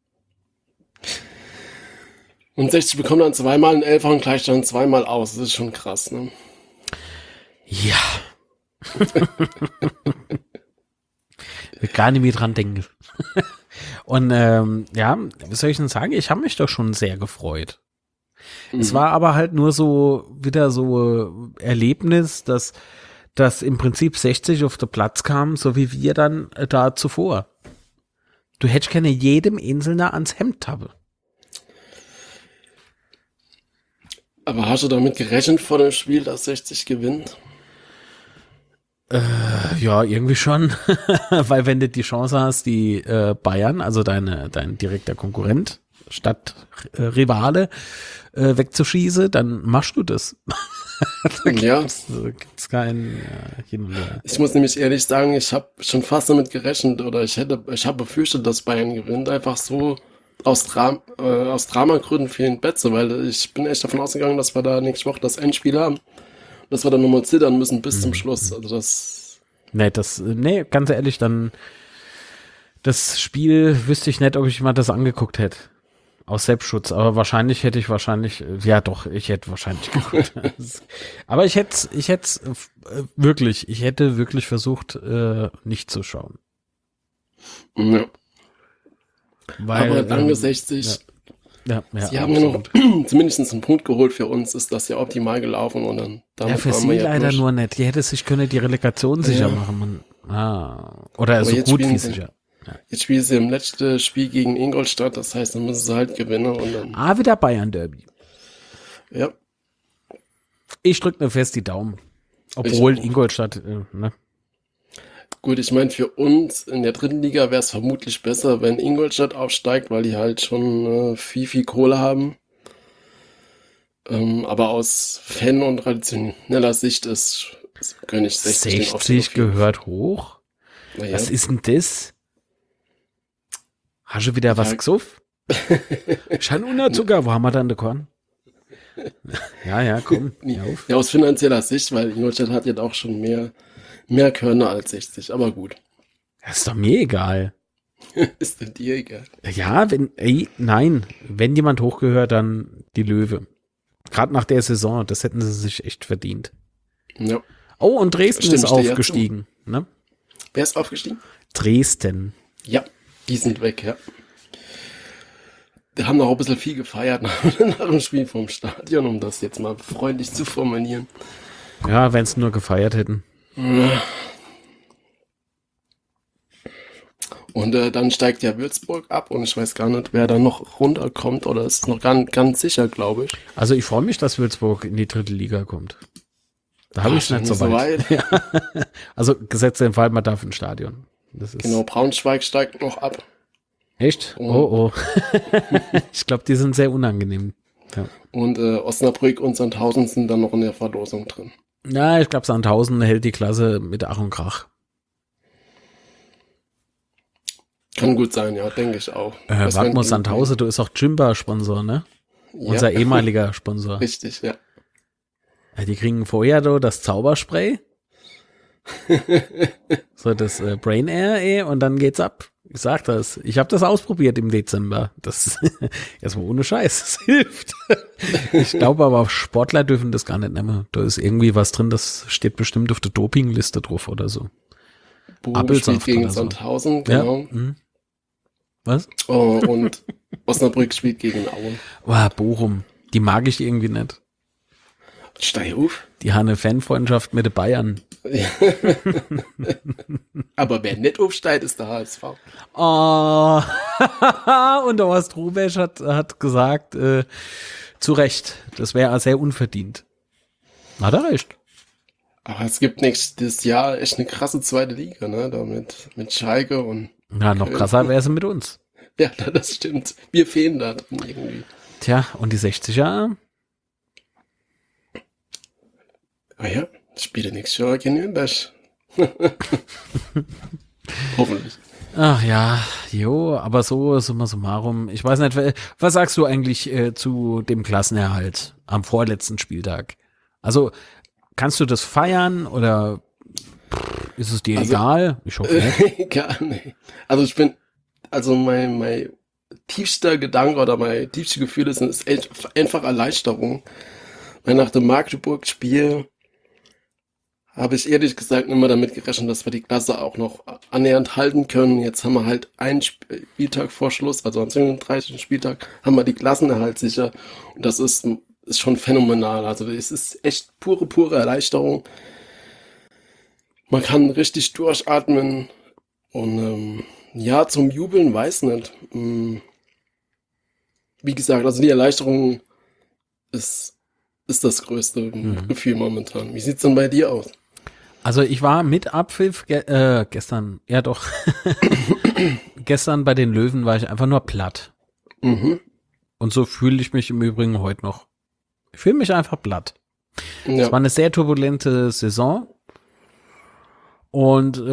Und 60 bekommt dann zweimal einen Elfer und gleicht dann zweimal aus. Das ist schon krass, ne? Ja. Will gar nicht mehr dran denken. Und ja, was soll ich denn sagen? Ich habe mich doch schon sehr gefreut. Es war aber halt nur so wieder so Erlebnis, dass im Prinzip 60 auf den Platz kam, so wie wir dann da zuvor. Du hättest gerne jedem Einzelner ans Hemd tappe. Aber hast du damit gerechnet vor dem Spiel, dass 60 gewinnt? Ja, irgendwie schon. Weil wenn du die Chance hast, die Bayern, also dein direkter Konkurrent, statt Rivale, wegzuschießen, dann machst du das. Ja. Gibt's kein Hin und Her. Ich muss nämlich ehrlich sagen, ich habe schon fast damit gerechnet oder ich habe befürchtet, dass Bayern gewinnt. Einfach so aus Dramagründen für den Betze, weil ich bin echt davon ausgegangen, dass wir da nächste Woche das Endspiel haben. Dass wir dann nochmal zittern müssen bis zum Schluss. Also das. Nee, ganz ehrlich, dann das Spiel wüsste ich nicht, ob ich mal das angeguckt hätte. Aus Selbstschutz. Aber wahrscheinlich hätte ich ja doch, ich hätte wahrscheinlich geguckt. Aber ich hätte wirklich versucht, nicht zu schauen. Ja. Weil, aber danke 60. Ja, Sie haben ja noch zumindest einen Punkt geholt für uns, ist das ja optimal gelaufen und dann ja, für sie leider nur nicht. Die hätte sich können die Relegation sicher machen. Oder so gut wie sicher. Ja. Jetzt spielen sie im letzten Spiel gegen Ingolstadt, das heißt, dann müssen sie halt gewinnen und dann. Wieder Bayern-Derby. Ja. Ich drücke mir fest die Daumen. Obwohl Ingolstadt, ne? Gut, ich meine, für uns in der dritten Liga wäre es vermutlich besser, wenn Ingolstadt aufsteigt, weil die halt schon viel Kohle haben. Aber aus Fan- und traditioneller Sicht gönne ich 60 den Aufstieg. 60 gehört hoch? Ja. Was ist denn das? Hast du wieder was gesoffen? Schein Unterzucker, wo haben wir dann den Korn? Ja, komm. Ja, aus finanzieller Sicht, weil Ingolstadt hat jetzt auch schon mehr Körner als 60, aber gut. Das ist doch mir egal. Ist denn dir egal? Ja, wenn jemand hochgehört, dann die Löwe. Gerade nach der Saison, das hätten sie sich echt verdient. Ja. Oh, und Dresden ist aufgestiegen. Ne? Wer ist aufgestiegen? Dresden. Ja, die sind weg, ja. Die haben noch ein bisschen viel gefeiert nach dem Spiel vom Stadion, um das jetzt mal freundlich zu formulieren. Ja, wenn sie nur gefeiert hätten. Und dann steigt ja Würzburg ab und ich weiß gar nicht, wer da noch runterkommt oder ist noch ganz sicher, glaube ich. Also ich freue mich, dass Würzburg in die dritte Liga kommt. Da habe ich nicht so weit. Ja. Also gesetzt den Fall, man darf ins Stadion. Das ist genau, Braunschweig steigt noch ab. Echt? Oh. Ich glaube, die sind sehr unangenehm. Ja. Und Osnabrück und Sandhausen sind dann noch in der Verlosung drin. Na, ich glaube, Sandhausen hält die Klasse mit Ach und Krach. Kann gut sein, ja, denke ich auch. Warte mal, Sandhausen, du ist auch Jimba-Sponsor, ne? Ja. Unser ehemaliger Sponsor. Richtig, ja. Die kriegen vorher das Zauberspray. So das Brain Air, und dann geht's ab. Ich sag das. Ich habe das ausprobiert im Dezember. Das erstmal ohne Scheiß. Das hilft. Ich glaube aber, Sportler dürfen das gar nicht nehmen. Da ist irgendwie was drin, das steht bestimmt auf der Dopingliste drauf oder so. Bochum spielt gegen Sandhausen, genau. Ja. Hm. Was? Oh, und Osnabrück spielt gegen Aue. Oh, Bochum. Die mag ich irgendwie nicht. Steig auf. Die haben eine Fanfreundschaft mit den Bayern. Ja. Aber wer nicht aufsteigt, ist der HSV. Oh. Und der Horst Rubesch hat gesagt, zu Recht, das wäre sehr unverdient. Hat er recht. Aber es gibt nächstes Jahr echt eine krasse zweite Liga, ne? Da mit Schalke und. Ja, noch krasser wäre sie mit uns. Ja, das stimmt. Wir fehlen da drin irgendwie. Tja, und die 60er? Ah ja, spiele nächstes Jahr gegen Nürnberg. Hoffentlich. Ach ja, aber so summa summarum. Ich weiß nicht, was sagst du eigentlich zu dem Klassenerhalt am vorletzten Spieltag? Also kannst du das feiern oder ist es dir egal? Ich hoffe nicht. Gar nicht. Also mein tiefster Gedanke oder mein tiefstes Gefühl ist einfach Erleichterung. Weil nach dem Magdeburg-Spiel habe ich ehrlich gesagt immer damit gerechnet, dass wir die Klasse auch noch annähernd halten können. Jetzt haben wir halt einen Spieltag vor Schluss, also am 37. Spieltag, haben wir die Klassenerhalt sicher. Und das ist schon phänomenal. Also es ist echt pure Erleichterung. Man kann richtig durchatmen. Und ja, zum Jubeln weiß nicht. Wie gesagt, also die Erleichterung ist das größte Gefühl momentan. Wie sieht's denn bei dir aus? Also ich war mit Abpfiff gestern, ja doch, gestern bei den Löwen war ich einfach nur platt. Mhm. Und so fühle ich mich im Übrigen heute noch. Ich fühle mich einfach platt. Es Ja. war eine sehr turbulente Saison. Und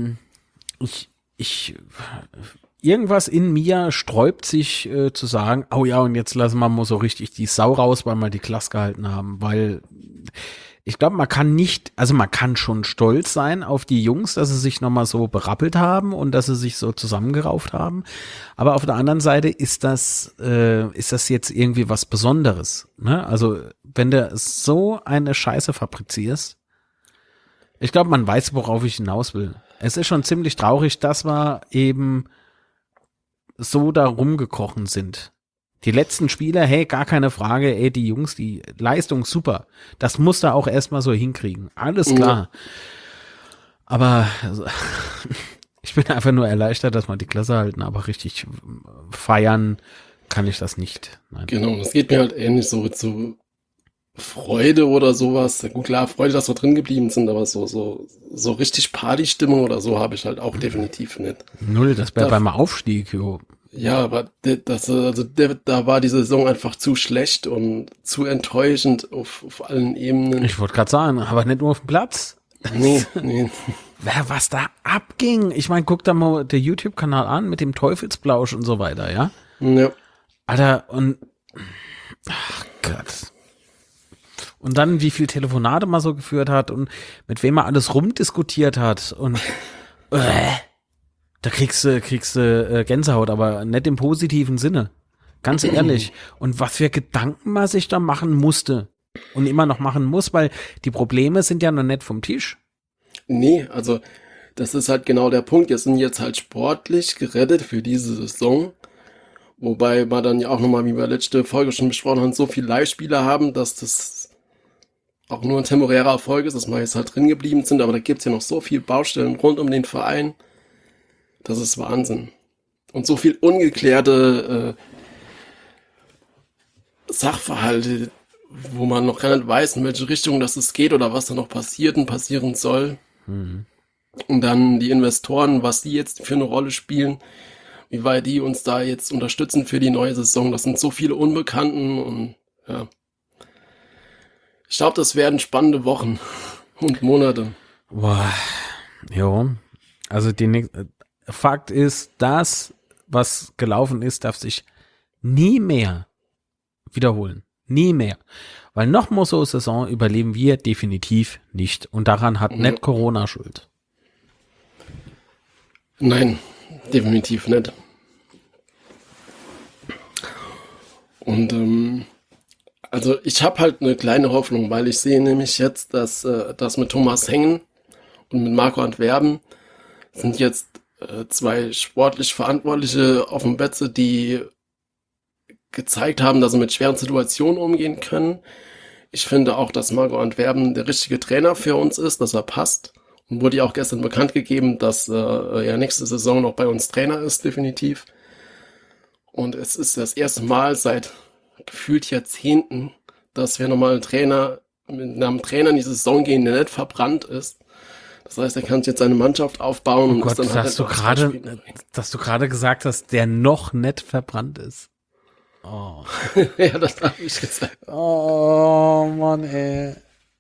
irgendwas in mir sträubt sich zu sagen, oh ja, und jetzt lassen wir mal so richtig die Sau raus, weil wir die Klasse gehalten haben. Weil ich glaube, man kann schon stolz sein auf die Jungs, dass sie sich nochmal so berappelt haben und dass sie sich so zusammengerauft haben. Aber auf der anderen Seite ist das jetzt irgendwie was Besonderes. Ne? Also wenn du so eine Scheiße fabrizierst, ich glaube, man weiß, worauf ich hinaus will. Es ist schon ziemlich traurig, dass wir eben so da rumgekrochen sind. Die letzten Spiele, hey, gar keine Frage, ey, die Jungs, die Leistung super. Das muss da auch erstmal so hinkriegen. Alles klar. Aber also, ich bin einfach nur erleichtert, dass wir die Klasse halten, aber richtig feiern kann ich das nicht. Nein. Genau, das geht mir halt ähnlich so zu Freude oder sowas. Gut, klar, Freude, dass wir drin geblieben sind, aber so richtig Partystimmung oder so habe ich halt auch definitiv nicht. Null, das wäre beim Aufstieg, jo. Ja, aber da war die Saison einfach zu schlecht und zu enttäuschend auf allen Ebenen. Ich wollte gerade sagen, aber nicht nur auf dem Platz. Nee. Was da abging. Ich meine, guck da mal der YouTube-Kanal an mit dem Teufelsplausch und so weiter, ja? Ja. Alter, und ach Gott. Und dann, wie viel Telefonate man so geführt hat und mit wem man alles rumdiskutiert hat und da kriegst du Gänsehaut, aber nicht im positiven Sinne. Ganz ehrlich. Und was für Gedanken man sich da machen musste und immer noch machen muss, weil die Probleme sind ja noch nicht vom Tisch. Nee, also das ist halt genau der Punkt. Wir sind jetzt halt sportlich gerettet für diese Saison. Wobei wir dann ja auch nochmal, wie wir letzte Folge schon besprochen haben, so viele Leihspieler haben, dass das auch nur ein temporärer Erfolg ist, dass wir jetzt halt drin geblieben sind. Aber da gibt's ja noch so viele Baustellen rund um den Verein. Das ist Wahnsinn. Und so viel ungeklärte Sachverhalte, wo man noch gar nicht weiß, in welche Richtung das geht oder was da noch passiert und passieren soll. Und dann die Investoren, was die jetzt für eine Rolle spielen, wie weit die uns da jetzt unterstützen für die neue Saison. Das sind so viele Unbekannten und ja. Ich glaube, das werden spannende Wochen und Monate. Boah, jo. Also Fakt ist, das, was gelaufen ist, darf sich nie mehr wiederholen. Nie mehr. Weil noch mal so eine Saison überleben wir definitiv nicht. Und daran hat nicht Corona Schuld. Nein, definitiv nicht. Und also ich habe halt eine kleine Hoffnung, weil ich sehe nämlich jetzt, dass das mit Thomas Hengen und mit Marco Antwerpen sind jetzt zwei sportlich Verantwortliche auf dem Betze, die gezeigt haben, dass sie mit schweren Situationen umgehen können. Ich finde auch, dass Marco Antwerpen der richtige Trainer für uns ist, dass er passt. Und wurde ja auch gestern bekannt gegeben, dass er nächste Saison noch bei uns Trainer ist, definitiv. Und es ist das erste Mal seit gefühlt Jahrzehnten, dass wir nochmal mit einem Trainer in die Saison gehen, der nicht verbrannt ist. Das heißt, er kann jetzt seine Mannschaft aufbauen. Oh und Gott, ist dann halt dass du gerade gesagt hast, der noch nicht verbrannt ist. Oh. Ja, das habe ich gesagt. Oh, Mann, ey.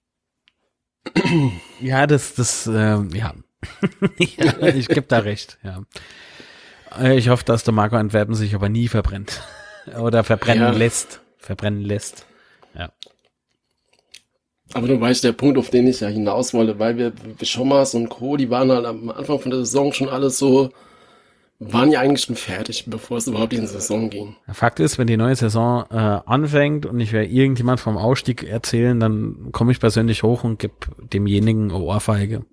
Ja, ja. Ja, ich gebe da recht, ja. Ich hoffe, dass der Marco Antwerpen sich aber nie verbrennt. Oder verbrennen lässt. Ja. Aber du weißt, der Punkt, auf den ich ja hinaus wollte, weil wir Schommers und Co., die waren halt am Anfang von der Saison schon alles so, waren ja eigentlich schon fertig, bevor es überhaupt in die Saison ging. Der Fakt ist, wenn die neue Saison anfängt und ich werde irgendjemand vom Aufstieg erzählen, dann komme ich persönlich hoch und gebe demjenigen eine Ohrfeige.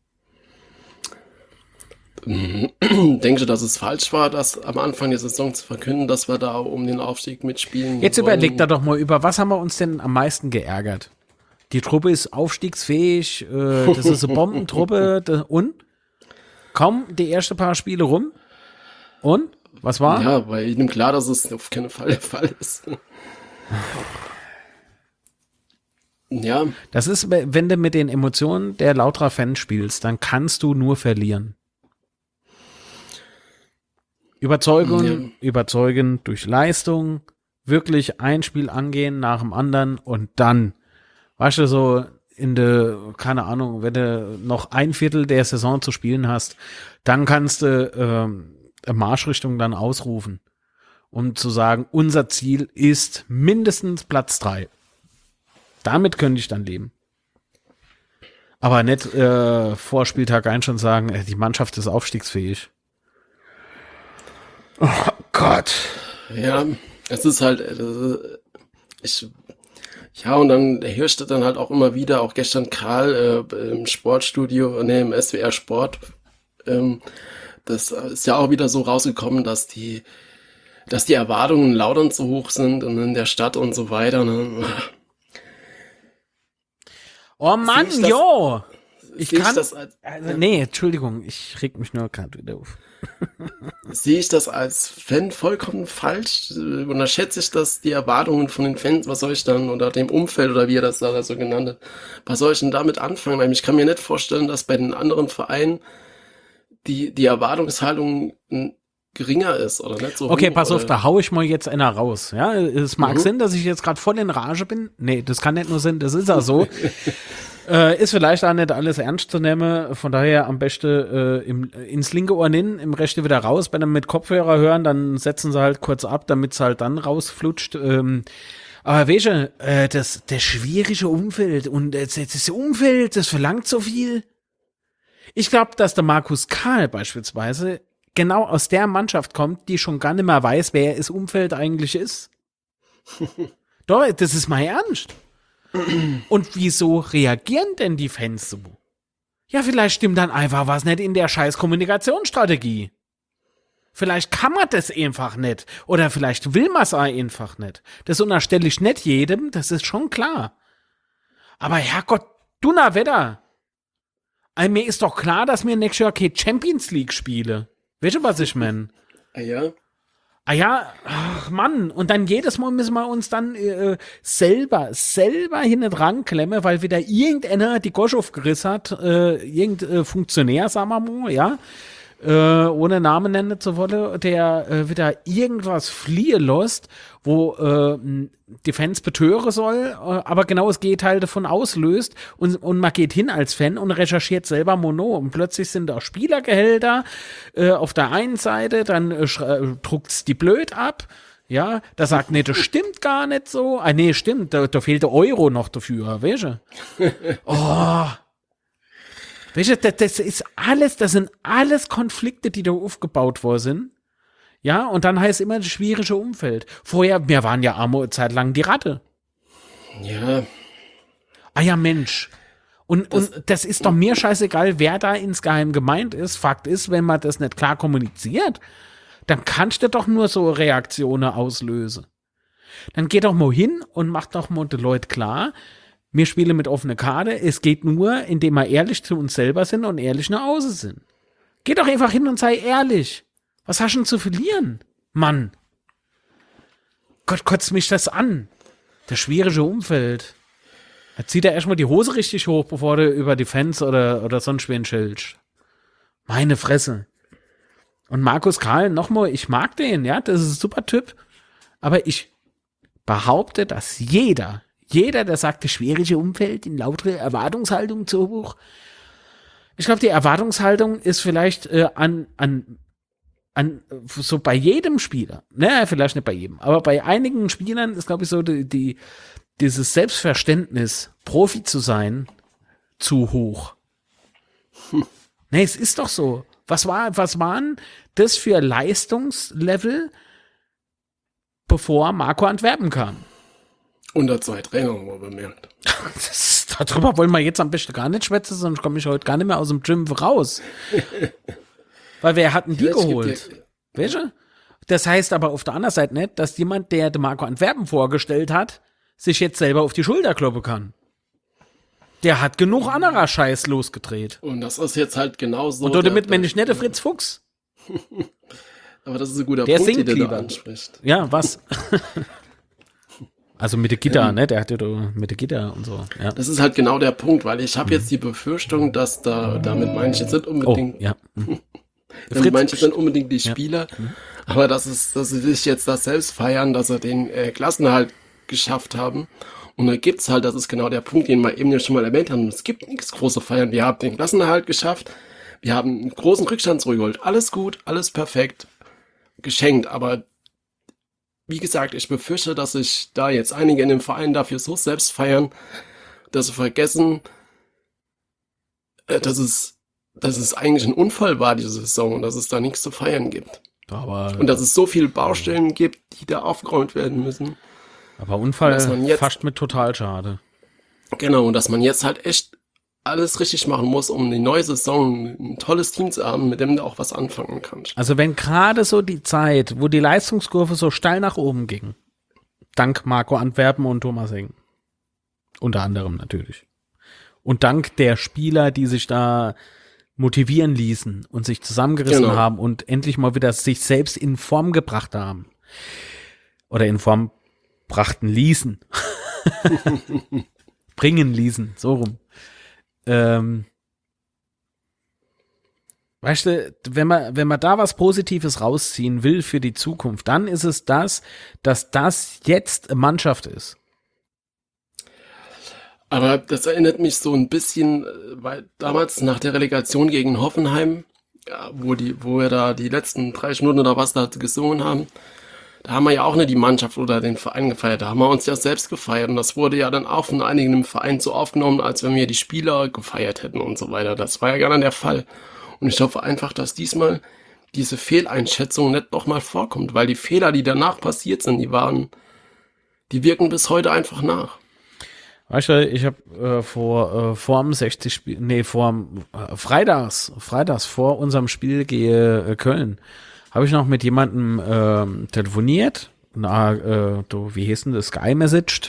Denkst du, dass es falsch war, das am Anfang der Saison zu verkünden, dass wir da um den Aufstieg mitspielen Jetzt wollen? überleg da doch mal über, was haben wir uns denn am meisten geärgert? Die Truppe ist aufstiegsfähig, das ist eine Bombentruppe und kaum die ersten paar Spiele rum. Und? Was war? Ja, weil jedem klar, dass es auf keinen Fall der Fall ist. Ja, Das ist, wenn du mit den Emotionen der Lautra-Fans spielst, dann kannst du nur verlieren. Überzeugen durch Leistung, wirklich ein Spiel angehen nach dem anderen und dann, weißt du, so keine Ahnung, wenn du noch ein Viertel der Saison zu spielen hast, dann kannst du Marschrichtung dann ausrufen, um zu sagen, unser Ziel ist mindestens Platz 3. Damit könnte ich dann leben. Aber nicht vor Spieltag 1 schon sagen, die Mannschaft ist aufstiegsfähig. Oh Gott. ja, es ist halt, ja, und dann herrschte dann halt auch immer wieder, auch gestern Karl im Sportstudio, im SWR Sport, das ist ja auch wieder so rausgekommen, dass die Erwartungen in Lautern zu hoch sind und in der Stadt und so weiter. Ne? Oh Mann, Sehe ich das- jo! Ich sehe ich kann. das als- Nee, Entschuldigung, ich reg mich nur gerade wieder auf. Sehe ich das als Fan vollkommen falsch? Unterschätze ich das, die Erwartungen von den Fans? Was soll ich dann, oder dem Umfeld, oder wie er das da so genannt hat, was soll ich denn damit anfangen? Weil ich kann mir nicht vorstellen, dass bei den anderen Vereinen die Erwartungshaltung geringer ist, oder nicht so Okay, hoch, pass auf, oder? da hau ich mal jetzt einer raus. Ja, es mag Sinn, dass ich jetzt gerade voll in Rage bin. Nee, das kann nicht nur Sinn, das ist ja so. Ist vielleicht auch nicht alles ernst zu nehmen, von daher am besten ins linke Ohr hin, im rechte wieder raus. Wenn ihr mit Kopfhörer hören, dann setzen sie halt kurz ab, damit es halt dann rausflutscht. Aber weißt du, das schwierige Umfeld und das Umfeld, das verlangt so viel. Ich glaube, dass der Markus Karl beispielsweise genau aus der Mannschaft kommt, die schon gar nicht mehr weiß, wer das Umfeld eigentlich ist. Doch, das ist mal ernst. Und wieso reagieren denn die Fans so? Ja, vielleicht stimmt dann einfach was nicht in der scheiß Kommunikationsstrategie. Vielleicht kann man das einfach nicht. Oder vielleicht will man es einfach nicht. Das unterstelle ich nicht jedem, das ist schon klar. Aber Herrgott, Donnerwetter. Mir ist doch klar, dass wir nächstes Jahr keine Champions League spiele. Weißt du, was ich meine? Ah ja? Ah ja, ach Mann, und dann jedes Mal müssen wir uns dann selber hinten dran klemmen, weil wieder irgendeiner die Gosch aufgerissen hat, irgendein Funktionär, sagen wir mal, ja, ohne Namen nennen zu wollen, der wieder irgendwas fliehen lässt, wo die Fans betören soll, aber genau das Gegenteil davon auslöst und man geht hin als Fan und recherchiert selber Mono und plötzlich sind da Spielergehälter auf der einen Seite, dann druckt's die blöd ab, ja, da sagt, nee, das stimmt gar nicht so, nee, stimmt, da fehlt der Euro noch dafür, weißt du? Oh, weißt du, das sind alles Konflikte, die da aufgebaut worden sind. Ja, und dann heißt immer das schwierige Umfeld. Vorher, wir waren ja eine Zeit lang die Ratte. Ja, Ah ja, Mensch. Und das ist doch mir scheißegal, wer da insgeheim gemeint ist. Fakt ist, wenn man das nicht klar kommuniziert, dann kannst du doch nur so Reaktionen auslösen. Dann geh doch mal hin und mach doch mal den Leuten klar, wir spielen mit offener Karte. Es geht nur, indem wir ehrlich zu uns selber sind und ehrlich nach außen sind. Geh doch einfach hin und sei ehrlich. Was hast du denn zu verlieren? Mann. Gott, kotzt mich das an. Das schwierige Umfeld. Da zieht er erstmal die Hose richtig hoch, bevor du über die Fans oder sonst wen schildst. Meine Fresse. Und Markus Karl, nochmal, ich mag den, ja, das ist ein super Typ. Aber ich behaupte, dass jeder, der sagt, das schwierige Umfeld, in lautere Erwartungshaltung zu hoch. Ich glaube, die Erwartungshaltung ist vielleicht so bei jedem Spieler, ne, vielleicht nicht bei jedem, aber bei einigen Spielern ist, glaube ich, so die dieses Selbstverständnis, Profi zu sein, zu hoch. Nee, es ist doch so. Was waren das für Leistungslevel, bevor Marco Antwerpen kam? Unter 2 Trainer, wo bemerkt. Darüber wollen wir jetzt am besten gar nicht schwätzen, sonst komme ich heute gar nicht mehr aus dem Gym raus. Weil wer hat denn die geholt? Welche? Das heißt aber auf der anderen Seite nicht, dass jemand, der Marco Antwerpen vorgestellt hat, sich jetzt selber auf die Schulter kloppen kann. Der hat genug anderer Scheiß losgedreht. Und das ist jetzt halt genauso. Und damit meine ich nicht der Fritz Fuchs. Aber das ist ein guter der Punkt, singt den lieber. du da ansprichst. Ja, was? Also mit der Gitarre, ne? Der hat ja mit der Gitarre und so. Ja. Das ist halt genau der Punkt, weil ich habe jetzt die Befürchtung, dass damit meine ich jetzt nicht unbedingt, ja. damit meine ich jetzt nicht unbedingt die Spieler, aber dass sie sich jetzt das selbst feiern, dass sie den Klassenerhalt geschafft haben. Und da gibt's halt, das ist genau der Punkt, den wir eben ja schon mal erwähnt haben, es gibt nichts große Feiern. Wir haben den Klassenerhalt geschafft, wir haben einen großen Rückstand zurückgeholt. Alles gut, alles perfekt, geschenkt. Aber wie gesagt, ich befürchte, dass sich da jetzt einige in dem Verein dafür so selbst feiern, dass sie vergessen, dass es eigentlich ein Unfall war, diese Saison, und dass es da nichts zu feiern gibt. Und dass es so viele Baustellen gibt, die da aufgeräumt werden müssen. Aber Unfall fast mit Totalschade. Genau, und dass man jetzt halt echt alles richtig machen muss, um die neue Saison ein tolles Team zu haben, mit dem du auch was anfangen kannst. Also wenn gerade so die Zeit, wo die Leistungskurve so steil nach oben ging, dank Marco Antwerpen und Thomas Heng, unter anderem natürlich, und dank der Spieler, die sich da motivieren ließen und sich zusammengerissen haben und endlich mal wieder sich selbst in Form gebracht haben. Oder in Form brachten ließen. Bringen ließen, so rum. Weißt du, wenn man da was Positives rausziehen will für die Zukunft, dann ist es das, dass das jetzt eine Mannschaft ist. Aber das erinnert mich so ein bisschen, weil damals nach der Relegation gegen Hoffenheim, ja, wo wir da die letzten 30 Minuten oder was da gesungen haben, da haben wir ja auch nicht die Mannschaft oder den Verein gefeiert, da haben wir uns ja selbst gefeiert, und das wurde ja dann auch von einigen im Verein so aufgenommen, als wenn wir die Spieler gefeiert hätten und so weiter. Das war ja gar nicht der Fall. Und ich hoffe einfach, dass diesmal diese Fehleinschätzung nicht nochmal vorkommt, weil die Fehler, die danach passiert sind, die wirken bis heute einfach nach. Weißt du, ich habe freitags vor unserem Spiel gegen Köln, habe ich noch mit jemandem telefoniert, wie hieß denn das, gemessaged,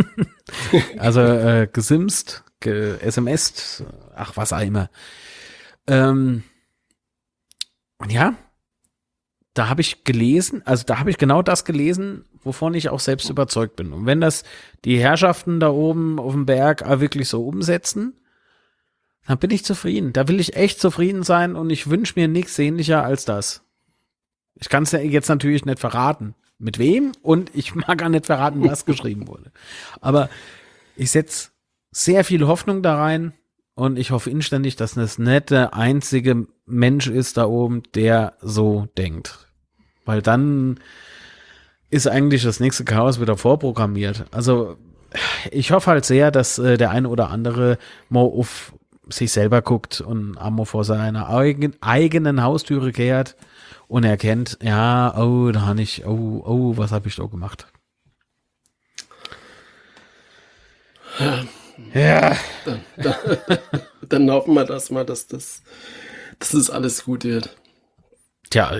also gesimst, SMS'd, ach was auch immer. Und ja, da habe ich gelesen, also da habe ich genau das gelesen, wovon ich auch selbst überzeugt bin. Und wenn das die Herrschaften da oben auf dem Berg auch wirklich so umsetzen, dann bin ich zufrieden. Da will ich echt zufrieden sein, und ich wünsche mir nichts sehnlicher als das. Ich kann es ja jetzt natürlich nicht verraten, mit wem, und ich mag gar nicht verraten, was geschrieben wurde. Aber ich setze sehr viel Hoffnung da rein, und ich hoffe inständig, dass das nicht der einzige Mensch ist da oben, der so denkt. Weil dann ist eigentlich das nächste Chaos wieder vorprogrammiert. Also ich hoffe halt sehr, dass der eine oder andere mal auf sich selber guckt und einmal vor seiner eigenen Haustüre kehrt und erkennt, ja, da habe ich, was habe ich da gemacht? Ja. Dann hoffen wir, dass es alles gut wird. Tja,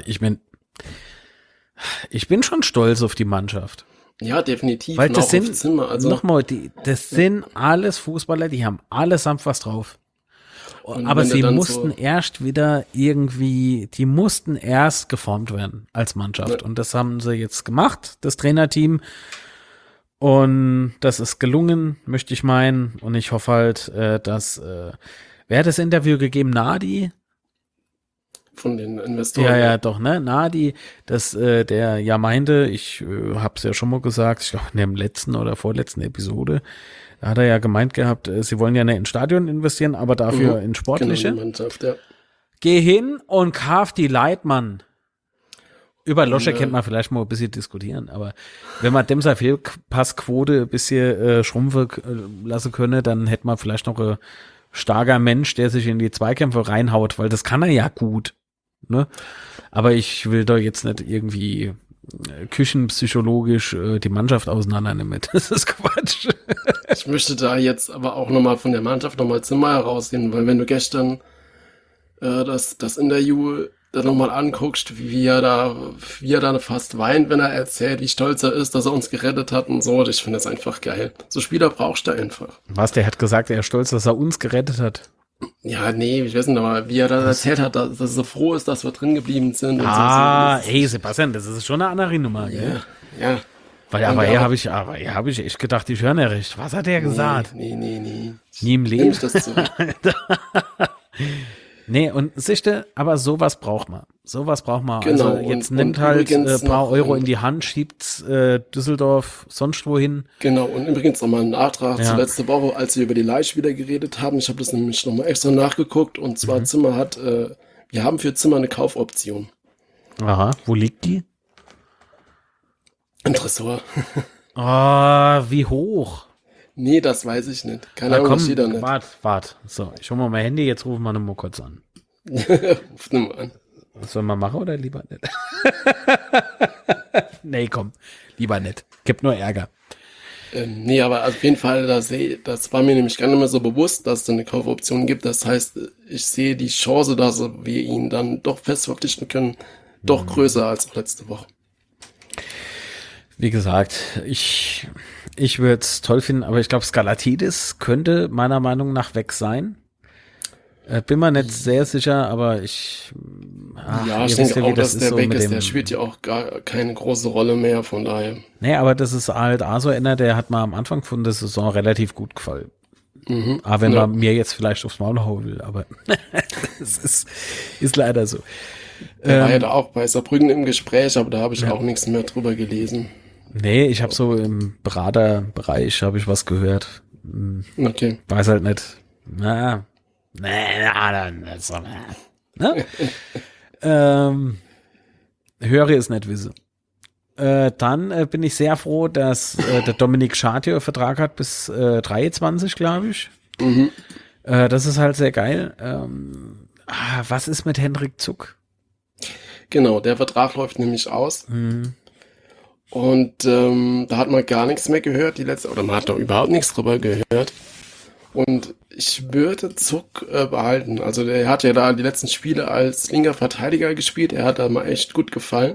ich bin schon stolz auf die Mannschaft. Ja, definitiv. Weil das sind, nochmal, das sind alles Fußballer, die haben allesamt was drauf. Aber sie mussten erst wieder die mussten erst geformt werden als Mannschaft. Ja. Und das haben sie jetzt gemacht, das Trainerteam. Und das ist gelungen, möchte ich meinen. Und ich hoffe halt, dass, wer hat das Interview gegeben? Nadi? Von den Investoren. Ja, doch, ne? Nadi, dass der ja meinte, ich hab's ja schon mal gesagt, ich glaube in der letzten oder vorletzten Episode, da hat er ja gemeint gehabt, sie wollen ja nicht ins Stadion investieren, aber dafür in sportliche. Genau, Mannschaft, ja. Geh hin und kauf die Leitmann. Über Und, Loschek könnte man vielleicht mal ein bisschen diskutieren, aber wenn man dem seine Fehlpassquote ein bisschen schrumpfen lassen könne, dann hätte man vielleicht noch ein starker Mensch, der sich in die Zweikämpfe reinhaut, weil das kann er ja gut. Ne? Aber ich will doch jetzt nicht irgendwie küchenpsychologisch die Mannschaft auseinandernehmen. Das ist Quatsch. ich möchte da jetzt aber auch nochmal von der Mannschaft nochmal Zimmer herausgehen, weil wenn du gestern das Interview dann nochmal anguckst, wie er da fast weint, wenn er erzählt, wie stolz er ist, dass er uns gerettet hat und so. Ich finde das einfach geil. So Spieler brauchst du einfach. Was, der hat gesagt, er ist stolz, dass er uns gerettet hat. Ja, nee, ich weiß nicht, aber wie er da erzählt hat, dass er so froh ist, dass wir drin geblieben sind. Ah, und so. ey, Sebastian, das ist schon eine andere Nummer, gell? Ja, ja. Weil, aber hier habe ich echt gedacht, ich höre nicht recht. Was hat der gesagt? Nee. Nie im Nimm Leben. ich das zurück. Nee, und siehste, aber sowas braucht man. Sowas braucht man. Genau, Also jetzt und nimmt halt übrigens ein paar noch, Euro in die Hand, schiebt Düsseldorf sonst wohin. Genau, und übrigens nochmal ein Nachtrag Ja. zu letzte Woche, als wir über die Leihspieler geredet haben. Ich habe das nämlich nochmal extra nachgeguckt. Und zwar Zimmer wir haben für Zimmer eine Kaufoption. Aha, wo liegt die? Ein Tresor. Ah, wie hoch? Nee, das weiß ich nicht. Keine Na Ahnung, komm, das steht da nicht. wart. So, ich hol mal mein Handy, jetzt rufen wir noch mal kurz an. Ruf nur mal an. Was sollen wir machen oder lieber nicht? Nee, komm, lieber nicht. Gibt nur Ärger. Nee, aber auf jeden Fall, das war mir nämlich gar nicht mehr so bewusst, dass es da eine Kaufoption gibt. Das heißt, ich sehe die Chance, dass wir ihn dann doch fest verpflichten können, doch größer als letzte Woche. Wie gesagt, ich würde es toll finden, aber ich glaube, Skalatidis könnte meiner Meinung nach weg sein. Bin mir nicht sehr sicher, aber ich Ich ihr wisst denke wie auch, dass das der so weg mit ist. dem- Der spielt ja auch gar keine große Rolle mehr, von daher. Nee, aber das ist halt so einer, der hat mir am Anfang von der Saison relativ gut gefallen. Aber wenn Ja. man mir jetzt vielleicht aufs Maul hauen will, aber das ist leider so. Der war ja da auch bei Saarbrücken im Gespräch, aber da habe ich auch nichts mehr drüber gelesen. Nee, ich habe so im Beraterbereich habe ich was gehört. Okay. Weiß halt nicht. Ne? Höre es nicht wissen. Dann bin ich sehr froh, dass der Dominik Schatio einen Vertrag hat bis 23, glaube ich. Das ist halt sehr geil. Was ist mit Hendrik Zuck? Genau, der Vertrag läuft nämlich aus. Und da hat man gar nichts mehr gehört, oder man hat doch überhaupt nichts drüber gehört. Und ich würde Zuck behalten. Also der hat ja da die letzten Spiele als linker Verteidiger gespielt. Er hat da mal echt gut gefallen.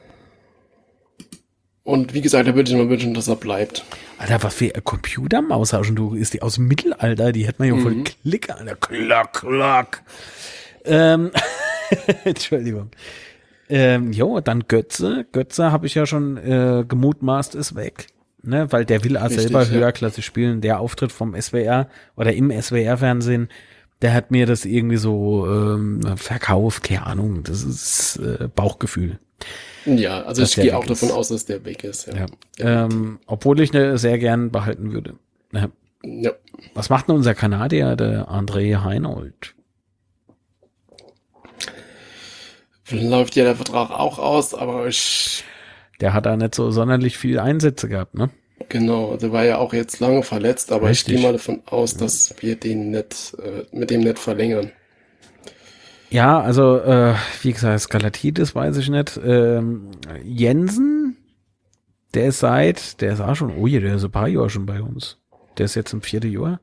Und wie gesagt, da würde ich mir wünschen, dass er bleibt. Alter, was für Computermaus hast du? Ist die aus dem Mittelalter? Die hätte man ja voll Klick, Alter. Klack. Entschuldigung. Dann Götze. Götze habe ich ja schon gemutmaßt, ist weg. Ne? Weil der will auch Richtig, selber ja. höherklassig spielen. Der Auftritt vom SWR oder im SWR-Fernsehen, der hat mir das irgendwie so verkauft. Keine Ahnung. Das ist Bauchgefühl. Ja, also Dass ich der gehe weg auch davon ist. aus, dass der weg ist. Ja. Obwohl ich ne sehr gern behalten würde. Ja. Was macht denn unser Kanadier, der André Heinold? Läuft ja der Vertrag auch aus, aber Der hat da nicht so sonderlich viel Einsätze gehabt, ne? genau, der war ja auch jetzt lange verletzt, aber Richtig. ich gehe mal davon aus, dass wir den nicht, mit dem nicht verlängern. Ja, also, wie gesagt, Skalatidis weiß ich nicht. Jensen, der ist auch schon, oh je, der ist ein paar Jahre schon bei uns. Der ist jetzt im 4. Jahr.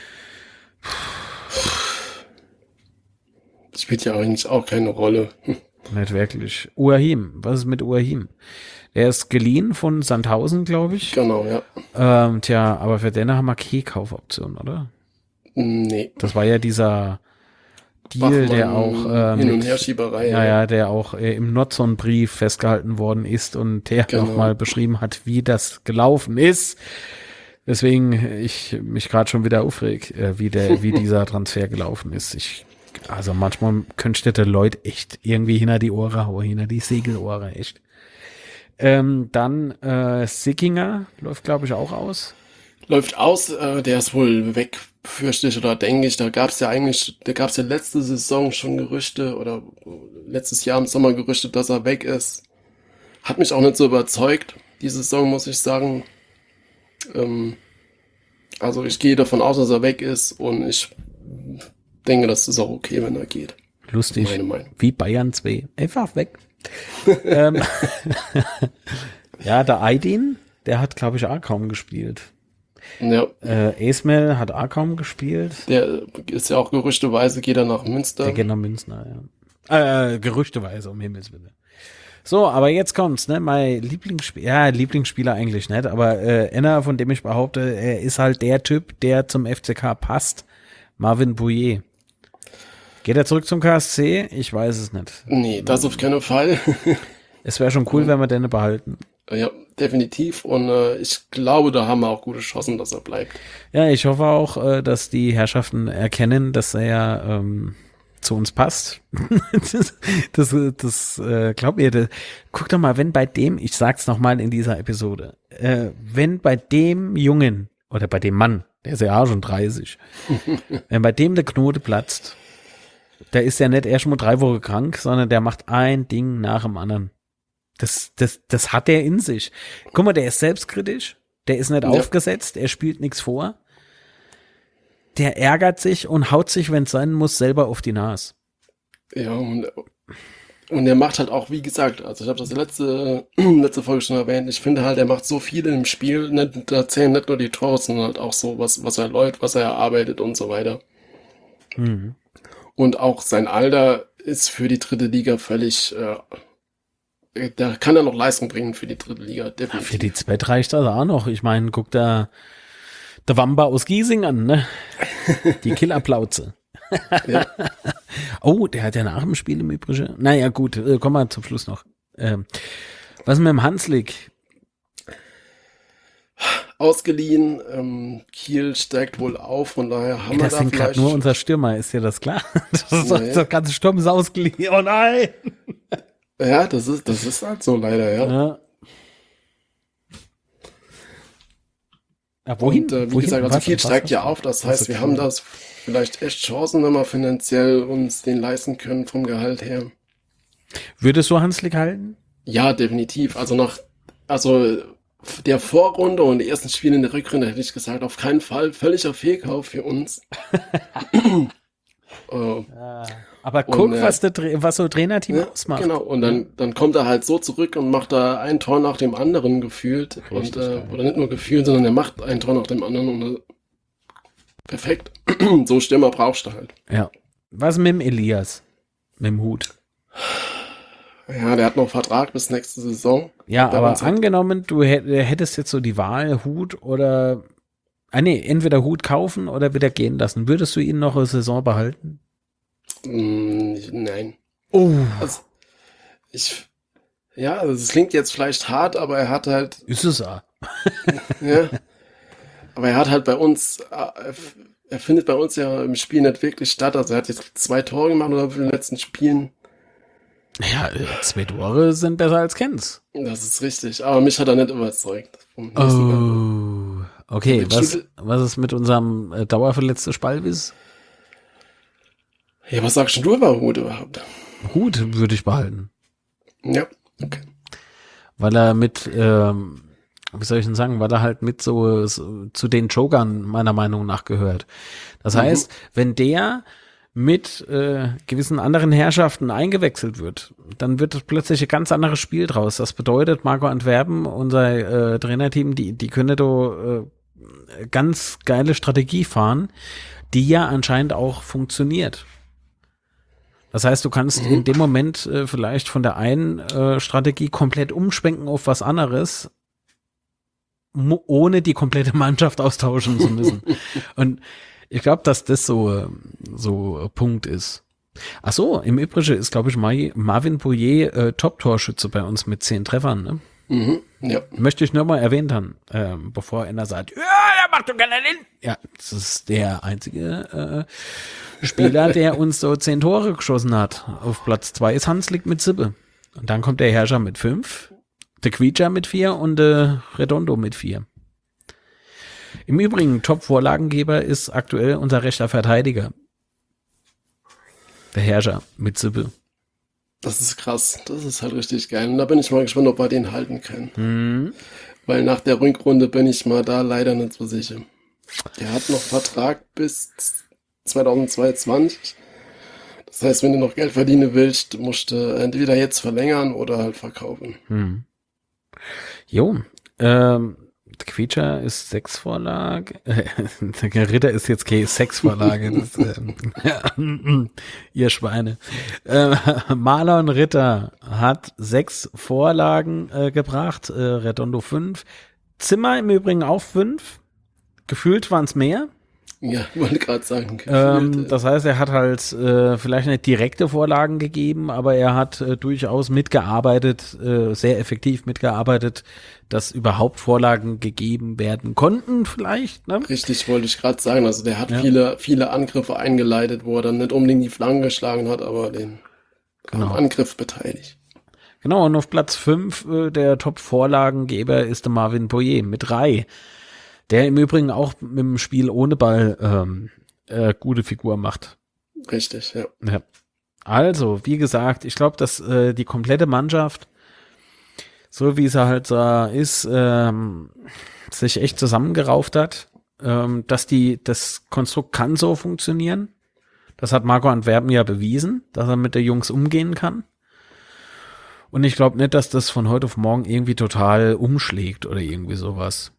Spielt ja eigentlich auch keine Rolle. Nicht wirklich. Uahim, was ist mit Uahim? Der ist geliehen von Sandhausen, glaube ich. Genau, ja. Aber für den haben wir keine Kaufoption, oder? Nee. Das war ja dieser Deal, der auch Hin- und Herschieberei. der auch im Notson-Brief festgehalten worden ist und der Genau. nochmal beschrieben hat, wie das gelaufen ist. Weswegen ich mich gerade schon wieder aufreg, wie dieser Transfer gelaufen ist. Also manchmal könnte der Leute echt irgendwie hinter die Ohren hauen, hinter die Segelohren, echt. Dann Sickinger läuft, glaube ich, auch aus. Läuft aus, der ist wohl weg, fürchte ich oder denke ich. Da gab es ja letzte Saison schon Gerüchte oder letztes Jahr im Sommer Gerüchte, dass er weg ist. Hat mich auch nicht so überzeugt, diese Saison, muss ich sagen. Also ich gehe davon aus, dass er weg ist und ich denke, das ist auch okay, wenn er geht. Lustig. Meine Meinung. Wie Bayern 2. Einfach weg. Ja, der Aydin, der hat, glaube ich, auch kaum gespielt. Ja, Esmel hat auch kaum gespielt. der ist ja auch gerüchteweise, geht er nach Münster. Der geht nach Münster, ja. Gerüchteweise, um Himmels Willen. So, aber jetzt kommt's, ne? Mein Lieblingsspieler eigentlich nicht, aber einer, von dem ich behaupte, er ist halt der Typ, der zum FCK passt. Marvin Bouillet. Geht er zurück zum KSC? Ich weiß es nicht. Nee, das auf keinen Fall. Es wäre schon cool, wenn wir den behalten. Ja, definitiv. Und ich glaube, da haben wir auch gute Chancen, dass er bleibt. Ja, ich hoffe auch, dass die Herrschaften erkennen, dass er zu uns passt. das glaubt ihr, guck doch mal, wenn bei dem, ich sag's nochmal in dieser Episode, wenn bei dem Jungen oder bei dem Mann, der ist ja auch schon 30, wenn bei dem der Knote platzt, der ist ja nicht erst mal 3 Wochen krank, sondern der macht ein Ding nach dem anderen. Das hat er in sich. Guck mal, der ist selbstkritisch, der ist nicht aufgesetzt, er spielt nichts vor. Der ärgert sich und haut sich, wenn es sein muss, selber auf die Nase. Ja, und er macht halt auch, wie gesagt, also ich habe das letzte Folge schon erwähnt, ich finde halt, er macht so viel im Spiel, da zählen nicht nur die Tore, sondern halt auch so, was er läuft, was er erarbeitet und so weiter. Mhm. Und auch sein Alter ist für die dritte Liga völlig, da kann er noch Leistung bringen für die dritte Liga, definitiv. Für die Zweit reicht das auch noch. Ich meine, guck da der Wamba aus Giesing an, ne? Die Killerplauze. Ja. Oh, der hat ja nach dem Spiel im Übrigen. Naja, gut, kommen wir zum Schluss noch. Was ist mit dem Hanslik? Ausgeliehen, Kiel steigt wohl auf, von daher haben wir Das da sind gerade vielleicht... nur unser Stürmer, ist dir das klar? Nee. Das ganze Sturm ist ausgeliehen. Oh nein! Ja, das ist halt so leider, ja. Ja. Ja, wohin? Und wie Wohin? gesagt, also Was? Kiel Was? steigt Was? ja auf, das heißt, wir ist haben cool. das vielleicht echt Chancen, wenn wir finanziell uns den leisten können vom Gehalt her. Würdest du Hanslik halten? Ja, definitiv. Also der Vorrunde und die ersten Spiele in der Rückrunde hätte ich gesagt, auf keinen Fall, völliger Fehlkauf für uns. Aber Und, guck, was so Trainerteam ja, ausmacht. genau, und dann kommt er halt so zurück und macht da ein Tor nach dem anderen gefühlt. Richtig geil. Oder nicht nur gefühlt, sondern er macht ein Tor nach dem anderen. Und perfekt. So Stürmer brauchst du halt. Ja. Was mit dem Elias? Mit dem Hut? Ja, der hat noch Vertrag bis nächste Saison. Ja, Der aber uns- angenommen, du hättest jetzt so die Wahl, Hut oder entweder Hut kaufen oder wieder gehen lassen. Würdest du ihn noch eine Saison behalten? Nein. Oh. Also, also es klingt jetzt vielleicht hart, aber er hat halt, Ist es auch. ja, aber er hat halt bei uns, er findet bei uns ja im Spiel nicht wirklich statt. Also er hat jetzt 2 Tore gemacht oder in den letzten Spielen. Ja, 2 Tore sind besser als Kens. Das ist richtig. Aber mich hat er nicht überzeugt. Vom nächsten Oh. Okay, Mit was ist mit unserem dauerverletzten Spalvis? Ja, was sagst denn du über Hut überhaupt? Hut würde ich behalten. Ja, okay. Weil er mit, wie soll ich denn sagen, weil er halt mit so zu den Jokern meiner Meinung nach gehört. Das heißt, wenn der mit gewissen anderen Herrschaften eingewechselt wird, dann wird plötzlich ein ganz anderes Spiel draus. Das bedeutet, Marco Antwerpen, unser Trainerteam, die können da ganz geile Strategie fahren, die ja anscheinend auch funktioniert. Das heißt, du kannst in dem Moment vielleicht von der einen Strategie komplett umschwenken auf was anderes, ohne die komplette Mannschaft austauschen zu müssen. Und ich glaube, dass das so ein Punkt ist. Ach so, im Übrigen ist, glaube ich, Marvin Bouillet Top-Torschütze bei uns mit 10 Treffern. Ne? Mhm. Ja. Möchte ich nur mal erwähnt haben, bevor einer sagt, ja, der macht doch gerne den. Ja, das ist der einzige Spieler, der uns so 10 Tore geschossen hat. Auf Platz 2 ist Hanslik mit 7. Und dann kommt der Herrscher mit 5, der Quietscher mit 4 und der Redondo mit 4. Im Übrigen, Top-Vorlagengeber ist aktuell unser rechter Verteidiger. Der Herrscher mit 7. Das ist krass. Das ist halt richtig geil. Und da bin ich mal gespannt, ob wir den halten können. Weil nach der Rückrunde bin ich mal da leider nicht so sicher. Der hat noch Vertrag bis 2022. Das heißt, wenn du noch Geld verdienen willst, musst du entweder jetzt verlängern oder halt verkaufen. Jo, Quietscher ist 6 Vorlage. Der Ritter ist jetzt keine 6 Vorlage. Ihr Schweine. Marlon Ritter hat 6 Vorlagen gebracht, Redondo 5. Zimmer im Übrigen auch 5. Gefühlt waren es mehr. Ja, wollte gerade sagen. Gefühlt, Das heißt, er hat halt vielleicht nicht direkte Vorlagen gegeben, aber er hat durchaus mitgearbeitet, sehr effektiv mitgearbeitet, dass überhaupt Vorlagen gegeben werden konnten vielleicht. Ne? Richtig, wollte ich gerade sagen. Also der hat viele Angriffe eingeleitet, wo er dann nicht unbedingt die Flanken geschlagen hat, aber den am Angriff beteiligt. Genau, und auf Platz 5 der Top-Vorlagengeber ist der Marvin Boyer mit 3. Der im Übrigen auch mit dem Spiel ohne Ball gute Figur macht. Richtig, ja. Also, wie gesagt, ich glaube, dass die komplette Mannschaft, so wie sie halt ist, sich echt zusammengerauft hat. Dass das Konstrukt kann so funktionieren. Das hat Marco Antwerpen ja bewiesen, dass er mit der Jungs umgehen kann. Und ich glaube nicht, dass das von heute auf morgen irgendwie total umschlägt oder irgendwie sowas.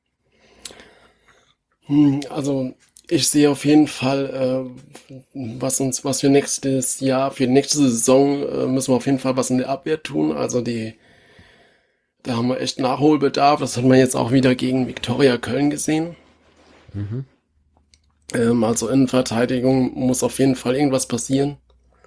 Also ich sehe auf jeden Fall, was für nächstes Jahr, für die nächste Saison müssen wir auf jeden Fall was in der Abwehr tun. Also da haben wir echt Nachholbedarf. Das hat man jetzt auch wieder gegen Viktoria Köln gesehen. Also in Verteidigung muss auf jeden Fall irgendwas passieren.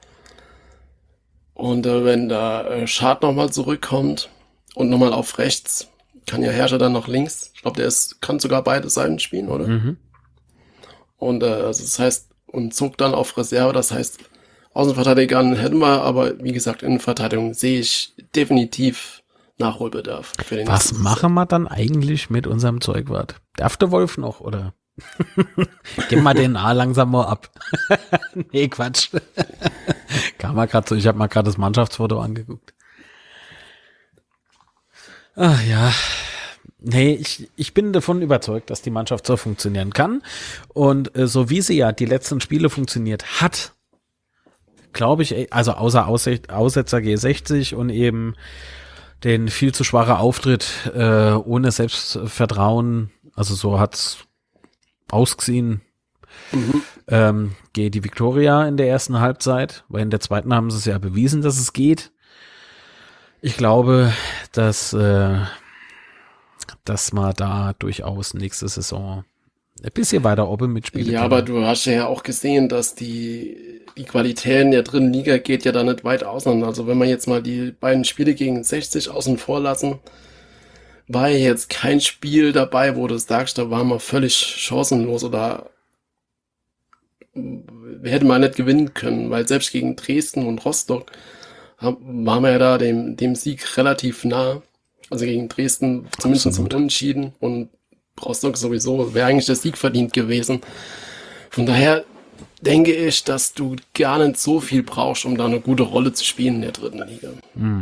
Und wenn da Schad nochmal zurückkommt und nochmal auf rechts, kann ja Herrscher dann noch links. Ich glaube, kann sogar beide Seiten spielen, oder? Und also das heißt, und Zug dann auf Reserve, das heißt, Außenverteidigern hätten wir, aber wie gesagt, in Verteidigung sehe ich definitiv Nachholbedarf. Für den Was machen wir dann eigentlich mit unserem Zeugwart? Darf der Wolf noch, oder? Gib mal den A langsam mal ab. Nee, Quatsch. Kam mal gerade so, ich habe mal gerade das Mannschaftsfoto angeguckt. Ach ja. Nee, ich bin davon überzeugt, dass die Mannschaft so funktionieren kann. Und so wie sie ja die letzten Spiele funktioniert hat, glaube ich, also außer Aussetzer G60 und eben den viel zu schwachen Auftritt ohne Selbstvertrauen, also so hat's ausgesehen, geht die Viktoria in der ersten Halbzeit, weil in der zweiten haben sie es ja bewiesen, dass es geht. Ich glaube, dass man da durchaus nächste Saison ein bisschen weiter oben mitspielt. Ja, aber du hast ja auch gesehen, dass die Qualität in der dritten Liga geht ja da nicht weit auseinander. Also wenn wir jetzt mal die beiden Spiele gegen 60 außen vor lassen, war ja jetzt kein Spiel dabei, wo du sagst, da waren wir völlig chancenlos oder hätte man nicht gewinnen können, weil selbst gegen Dresden und Rostock waren wir ja da dem Sieg relativ nah. Also gegen Dresden zumindest zum Unentschieden und Rostock sowieso wäre eigentlich der Sieg verdient gewesen. Von daher denke ich, dass du gar nicht so viel brauchst, um da eine gute Rolle zu spielen in der dritten Liga.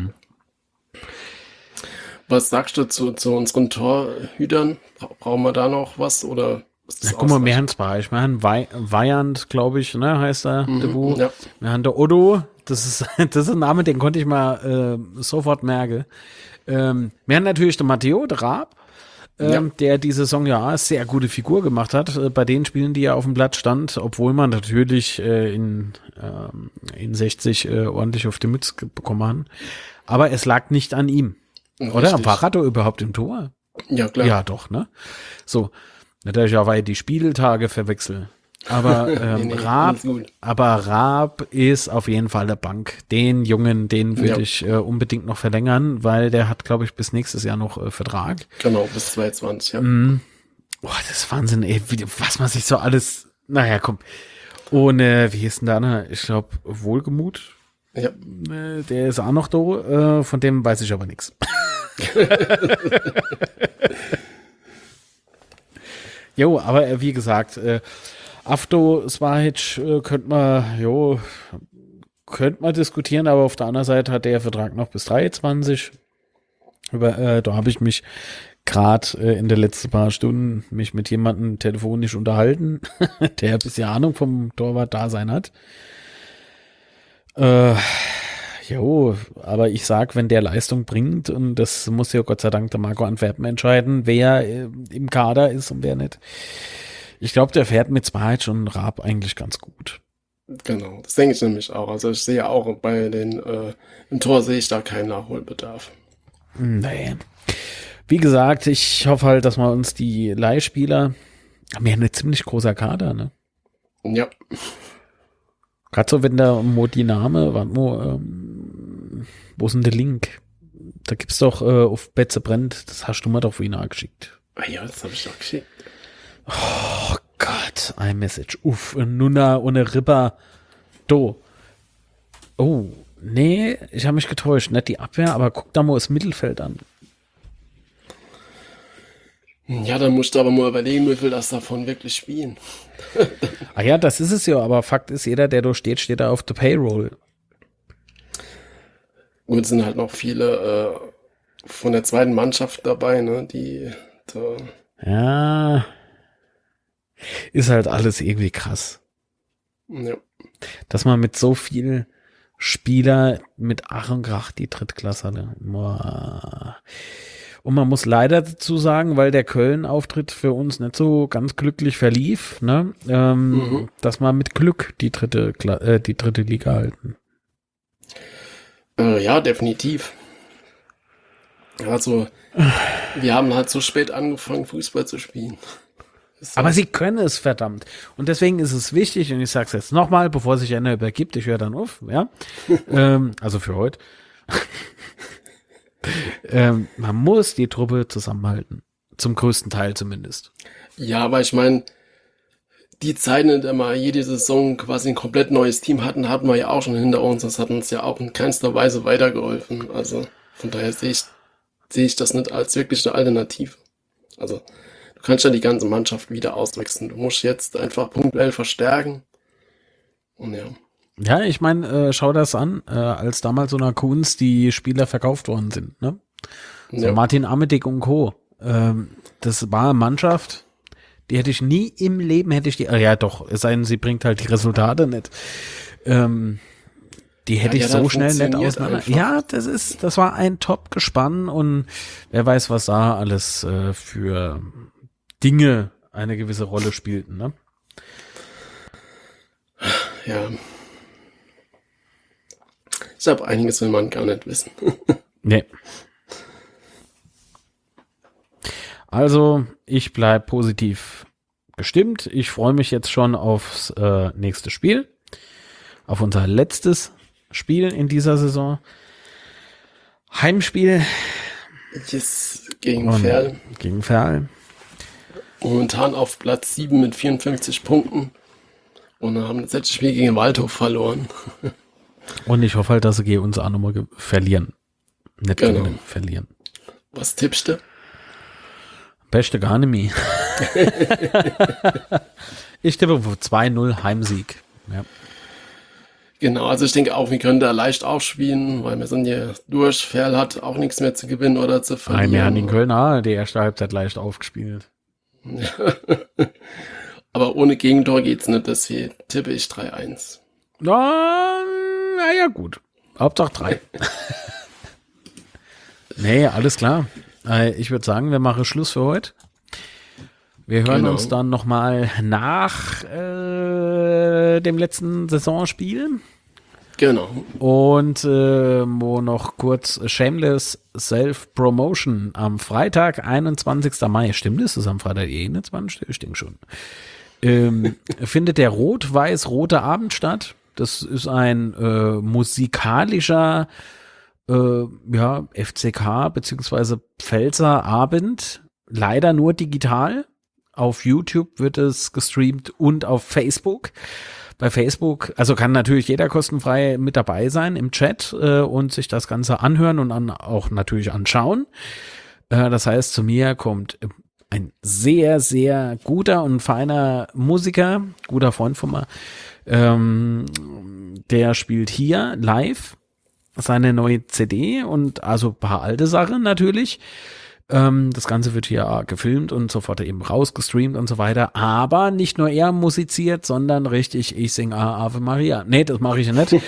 Was sagst du zu unseren Torhütern? Brauchen wir da noch was oder ist das guck mal, wir haben zwei. Ich meine, Weyand, glaube ich, ne, heißt er, der Bu. Ja. Wir haben der Odo, das ist ein Name, den konnte ich mal sofort merken. Wir haben natürlich den Matteo, der Raab, der die Saison ja sehr gute Figur gemacht hat, bei den Spielen, die er auf dem Blatt stand, obwohl man natürlich in 60 ordentlich auf die Mütze bekommen hat. Aber es lag nicht an ihm. Richtig. Oder? War er überhaupt im Tor? Ja, klar. Ja, doch, ne? So, natürlich auch, weil ich die Spieltage verwechsel. Aber Raab ist auf jeden Fall der Bank. Den Jungen, den würde ich unbedingt noch verlängern, weil der hat, glaube ich, bis nächstes Jahr noch Vertrag. Genau, bis 2022, ja. Boah, das ist Wahnsinn, ey, was man sich so alles, naja, komm. Ohne, wie hieß denn da, ne? Ich glaube, Wohlgemut. Ja. Der ist auch noch da, von dem weiß ich aber nichts. Jo, aber wie gesagt, Avdo Svajic könnte man, könnte man diskutieren, aber auf der anderen Seite hat der Vertrag noch bis 23. Da habe ich mich gerade in den letzten paar Stunden mich mit jemandem telefonisch unterhalten, der ein bisschen Ahnung vom Torwart-Dasein hat. Jo, aber ich sag, wenn der Leistung bringt, und das muss ja Gott sei Dank der Marco Antwerpen entscheiden, wer im Kader ist und wer nicht. Ich glaube, der fährt mit Zwajic und Raab eigentlich ganz gut. Genau, das denke ich nämlich auch. Also ich sehe auch bei den, im Tor sehe ich da keinen Nachholbedarf. Nee. Wie gesagt, ich hoffe halt, dass wir uns die Leihspieler, haben ja eine ziemlich großer Kader, ne? Ja. Gerade so, wenn der Modiname, wo ist denn der Link? Da gibt's doch auf Betze brennt, das hast du mir doch vorhin angeschickt. Ah ja, das habe ich doch geschickt. Oh Gott, iMessage. Uff, Nunna ohne Ripper. Do. Oh, nee, ich habe mich getäuscht. Nicht die Abwehr, aber guck da mal das Mittelfeld an. Ja, dann musst du aber mal überlegen, wie viel das davon wirklich spielen. Ah ja, das ist es ja, aber Fakt ist, jeder, der da steht da auf der Payroll. Und es sind halt noch viele von der zweiten Mannschaft dabei, ne, die da. Ja, ist halt alles irgendwie krass. Ja. Dass man mit so viel Spieler mit Ach und Krach die Drittklasse. Und man muss leider dazu sagen, weil der Köln-Auftritt für uns nicht so ganz glücklich verlief, ne, dass wir mit Glück die dritte Liga halten. Ja, definitiv. Also, wir haben halt so spät angefangen, Fußball zu spielen. Aber sie können es, verdammt. Und deswegen ist es wichtig, und ich sage es jetzt nochmal, bevor sich einer übergibt, ich höre dann auf, ja. Also für heute. Man muss die Truppe zusammenhalten. Zum größten Teil zumindest. Ja, aber ich meine, die Zeiten, in der wir jede Saison quasi ein komplett neues Team hatten wir ja auch schon hinter uns. Das hat uns ja auch in keinster Weise weitergeholfen. Also von daher sehe ich das nicht als wirklich eine Alternative. Also du kannst ja die ganze Mannschaft wieder auswechseln. Du musst jetzt einfach punktuell verstärken. Und ja. Ja, ich meine, schau das an, als damals so einer Kunst die Spieler verkauft worden sind, ne? So Ja. Martin Amedick und Co. Das war eine Mannschaft, die hätte ich nie im Leben, ja doch, es sei denn, sie bringt halt die Resultate nicht. Die hätte die ich hat so schnell nicht funktioniert auseinander. einfach. Ja, das war ein Top-Gespann, und wer weiß, was da alles für Dinge eine gewisse Rolle spielten, ne? Ja. Ich glaube, einiges will man gar nicht wissen. Nee. Also, ich bleib positiv gestimmt. Ich freue mich jetzt schon aufs nächste Spiel. Auf unser letztes Spiel in dieser Saison. Heimspiel Yes, gegen Ferl. Gegen Ferl. Momentan auf Platz 7 mit 54 Punkten. Und haben das letzte Spiel gegen Waldhof verloren. Und ich hoffe halt, dass sie uns auch nochmal verlieren. Nicht Genau. gewinnen, verlieren. Was tippst du? Beste gar nicht mehr. Ich tippe auf 2-0 Heimsieg. Ja. Genau, also ich denke auch, wir können da leicht aufspielen, weil wir sind ja durch. Ferl hat auch nichts mehr zu gewinnen oder zu verlieren. Wir haben in Köln die erste Halbzeit leicht aufgespielt. Aber ohne Gegentor geht's nicht, deswegen tippe ich 3-1. Naja, gut. Hauptsache 3. Nee, alles klar. Ich würde sagen, wir machen Schluss für heute. Wir hören Genau. uns dann nochmal nach dem letzten Saisonspiel. Genau. Und wo noch kurz Shameless Self-Promotion am Freitag, 21. Mai. Stimmt das? Ist am Freitag 21. Ich denke schon. Findet der Rot-Weiß-Rote Abend statt. Das ist ein musikalischer FCK bzw. Pfälzer Abend. Leider nur digital. Auf YouTube wird es gestreamt und auf Facebook. Bei Facebook, also kann natürlich jeder kostenfrei mit dabei sein im Chat und sich das Ganze anhören und auch natürlich anschauen. Das heißt, zu mir kommt ein sehr, sehr guter und feiner Musiker, guter Freund von mir. Der spielt hier live seine neue CD und also ein paar alte Sachen natürlich. Das Ganze wird hier gefilmt und sofort eben rausgestreamt und so weiter. Aber nicht nur er musiziert, sondern richtig, ich singe Ave Maria. Nee, das mache ich ja nicht.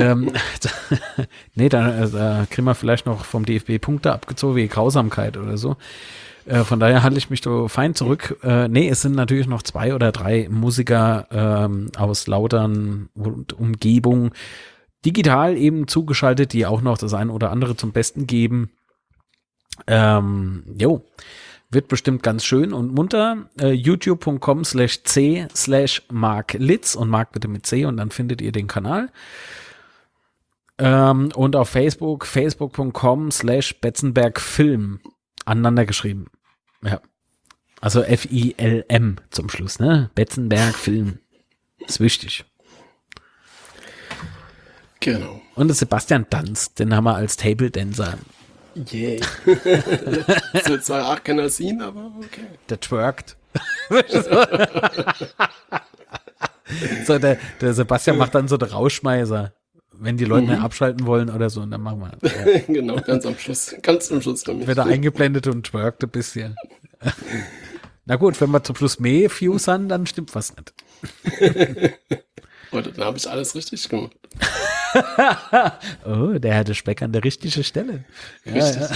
Nee, da kriegen wir vielleicht noch vom DFB Punkte abgezogen wegen Grausamkeit oder so. Von daher halte ich mich so fein zurück. Nee, es sind natürlich noch 2 oder 3 Musiker aus Lautern und Umgebung digital eben zugeschaltet, die auch noch das ein oder andere zum Besten geben. Wird bestimmt ganz schön und munter. youtube.com/c/Mark Litz und Mark bitte mit C und dann findet ihr den Kanal. Und auf facebook.com/Betzenberg-Film aneinander geschrieben. Ja. Also FILM zum Schluss, ne? Betzenberg-Film. Ist wichtig. Genau. Und der Sebastian Danz, den haben wir als Table Dancer. Yeah. Das wird zwar auch keiner sehen, aber okay. Der twerkt. So, der Sebastian macht dann so den Rausschmeißer, wenn die Leute mehr abschalten wollen oder so, und dann machen wir. Ja. Genau, ganz zum Schluss damit. Wird er eingeblendet und twerkt ein bisschen. Na gut, wenn wir zum Schluss mehr Views haben, dann stimmt was nicht. Oder dann habe ich alles richtig gemacht. Oh, der hatte Speck an der richtigen Stelle. Richtig. Ja.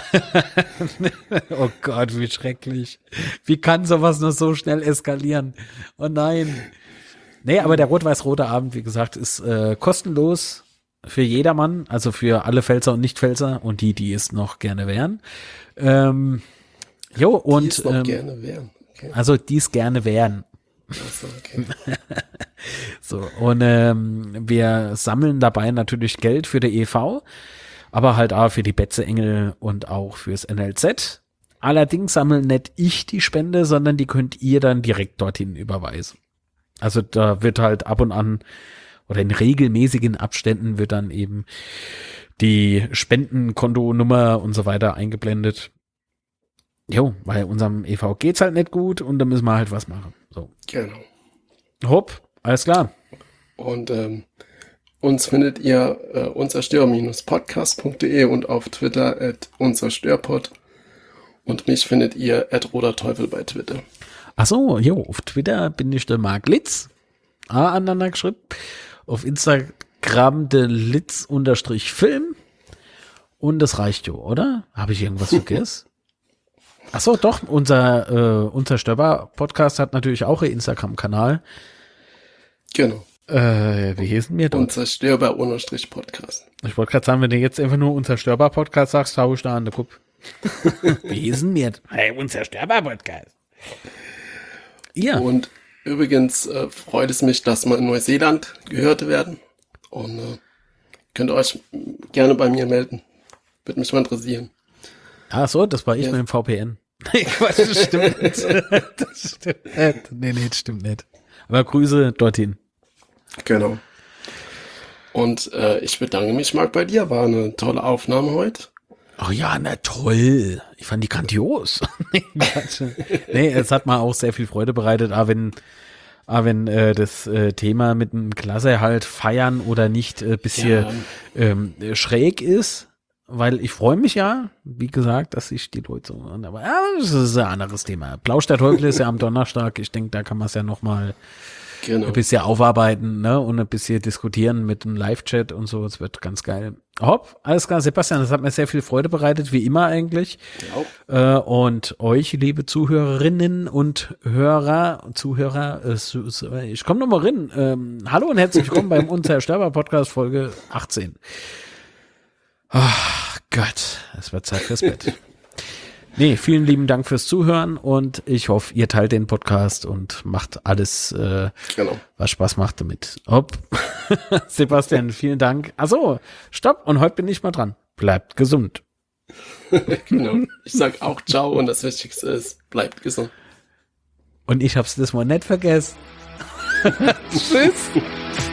Oh Gott, wie schrecklich. Wie kann sowas nur so schnell eskalieren? Oh nein. Nee, aber der Rot-Weiß-Rote Abend, wie gesagt, ist kostenlos für jedermann, also für alle Pfälzer und Nicht-Pfälzer und die es noch gerne wären. Und die es noch gerne wären. Okay. Also die es gerne wären. Achso, okay. So, und wir sammeln dabei natürlich Geld für die e.V., aber halt auch für die Betze-Engel und auch fürs NLZ. Allerdings sammeln nicht ich die Spende, sondern die könnt ihr dann direkt dorthin überweisen. Also da wird halt ab und an oder in regelmäßigen Abständen wird dann eben die Spendenkontonummer und so weiter eingeblendet. Jo, bei unserem e.V. geht's halt nicht gut und da müssen wir halt was machen. So. Genau. Hopp, alles klar. Und uns findet ihr unserstör-podcast.de und auf Twitter @unserstörpod. Und mich findet ihr @roderteufel bei Twitter. Ach so, jo, auf Twitter bin ich der Mark Litz. Aneinander geschrieben. Auf Instagram der Litz_Film. Und das reicht jo, oder? Habe ich irgendwas vergessen? Ach so, doch, unser Störber-Podcast hat natürlich auch einen Instagram-Kanal. Genau. Wie hieß denn mir dort? Unzerstörbar_Podcast. Ich wollte gerade sagen, wenn du jetzt einfach nur Unzerstörbar-Podcast sagst, hau ich da an der Kupp. Wie hieß denn mir? Hey, Unzerstörbar-Podcast. Ja. Und übrigens freut es mich, dass wir in Neuseeland gehört werden. Und könnt ihr euch gerne bei mir melden. Würde mich mal interessieren. Ach so, das war ich mit dem VPN. Nee, Quatsch, das stimmt nicht. Das stimmt nicht. Nee, das stimmt nicht. Aber Grüße dorthin. Genau. Und ich bedanke mich, Marc, bei dir. War eine tolle Aufnahme heute. Oh ja, na toll. Ich fand die grandios. Nee, es hat mir auch sehr viel Freude bereitet, aber wenn das Thema mit einem Klassenerhalt feiern oder nicht bisschen schräg ist, weil ich freue mich ja, wie gesagt, dass sich die Leute so, aber ja, das ist ein anderes Thema. Plausch der Teufel ist ja am Donnerstag. Ich denke, da kann man es ja noch mal ein bisschen aufarbeiten, ne, und ein bisschen diskutieren mit einem Live-Chat und so. Es wird ganz geil. Hopp, alles klar, Sebastian, das hat mir sehr viel Freude bereitet, wie immer eigentlich. Ja. Und euch, liebe Zuhörerinnen und Zuhörer, ich komme noch mal rein. Hallo und herzlich willkommen beim Unzerstörbar-Podcast Folge 18. Ach Gott, es wird Zeit fürs Bett. Nee, vielen lieben Dank fürs Zuhören und ich hoffe, ihr teilt den Podcast und macht alles, was Spaß macht damit. Hopp. Sebastian, vielen Dank. Achso, stopp. Und heute bin ich mal dran. Bleibt gesund. Genau. Ich sag auch ciao und das Wichtigste ist, bleibt gesund. Und ich hab's das mal nicht vergessen. Tschüss.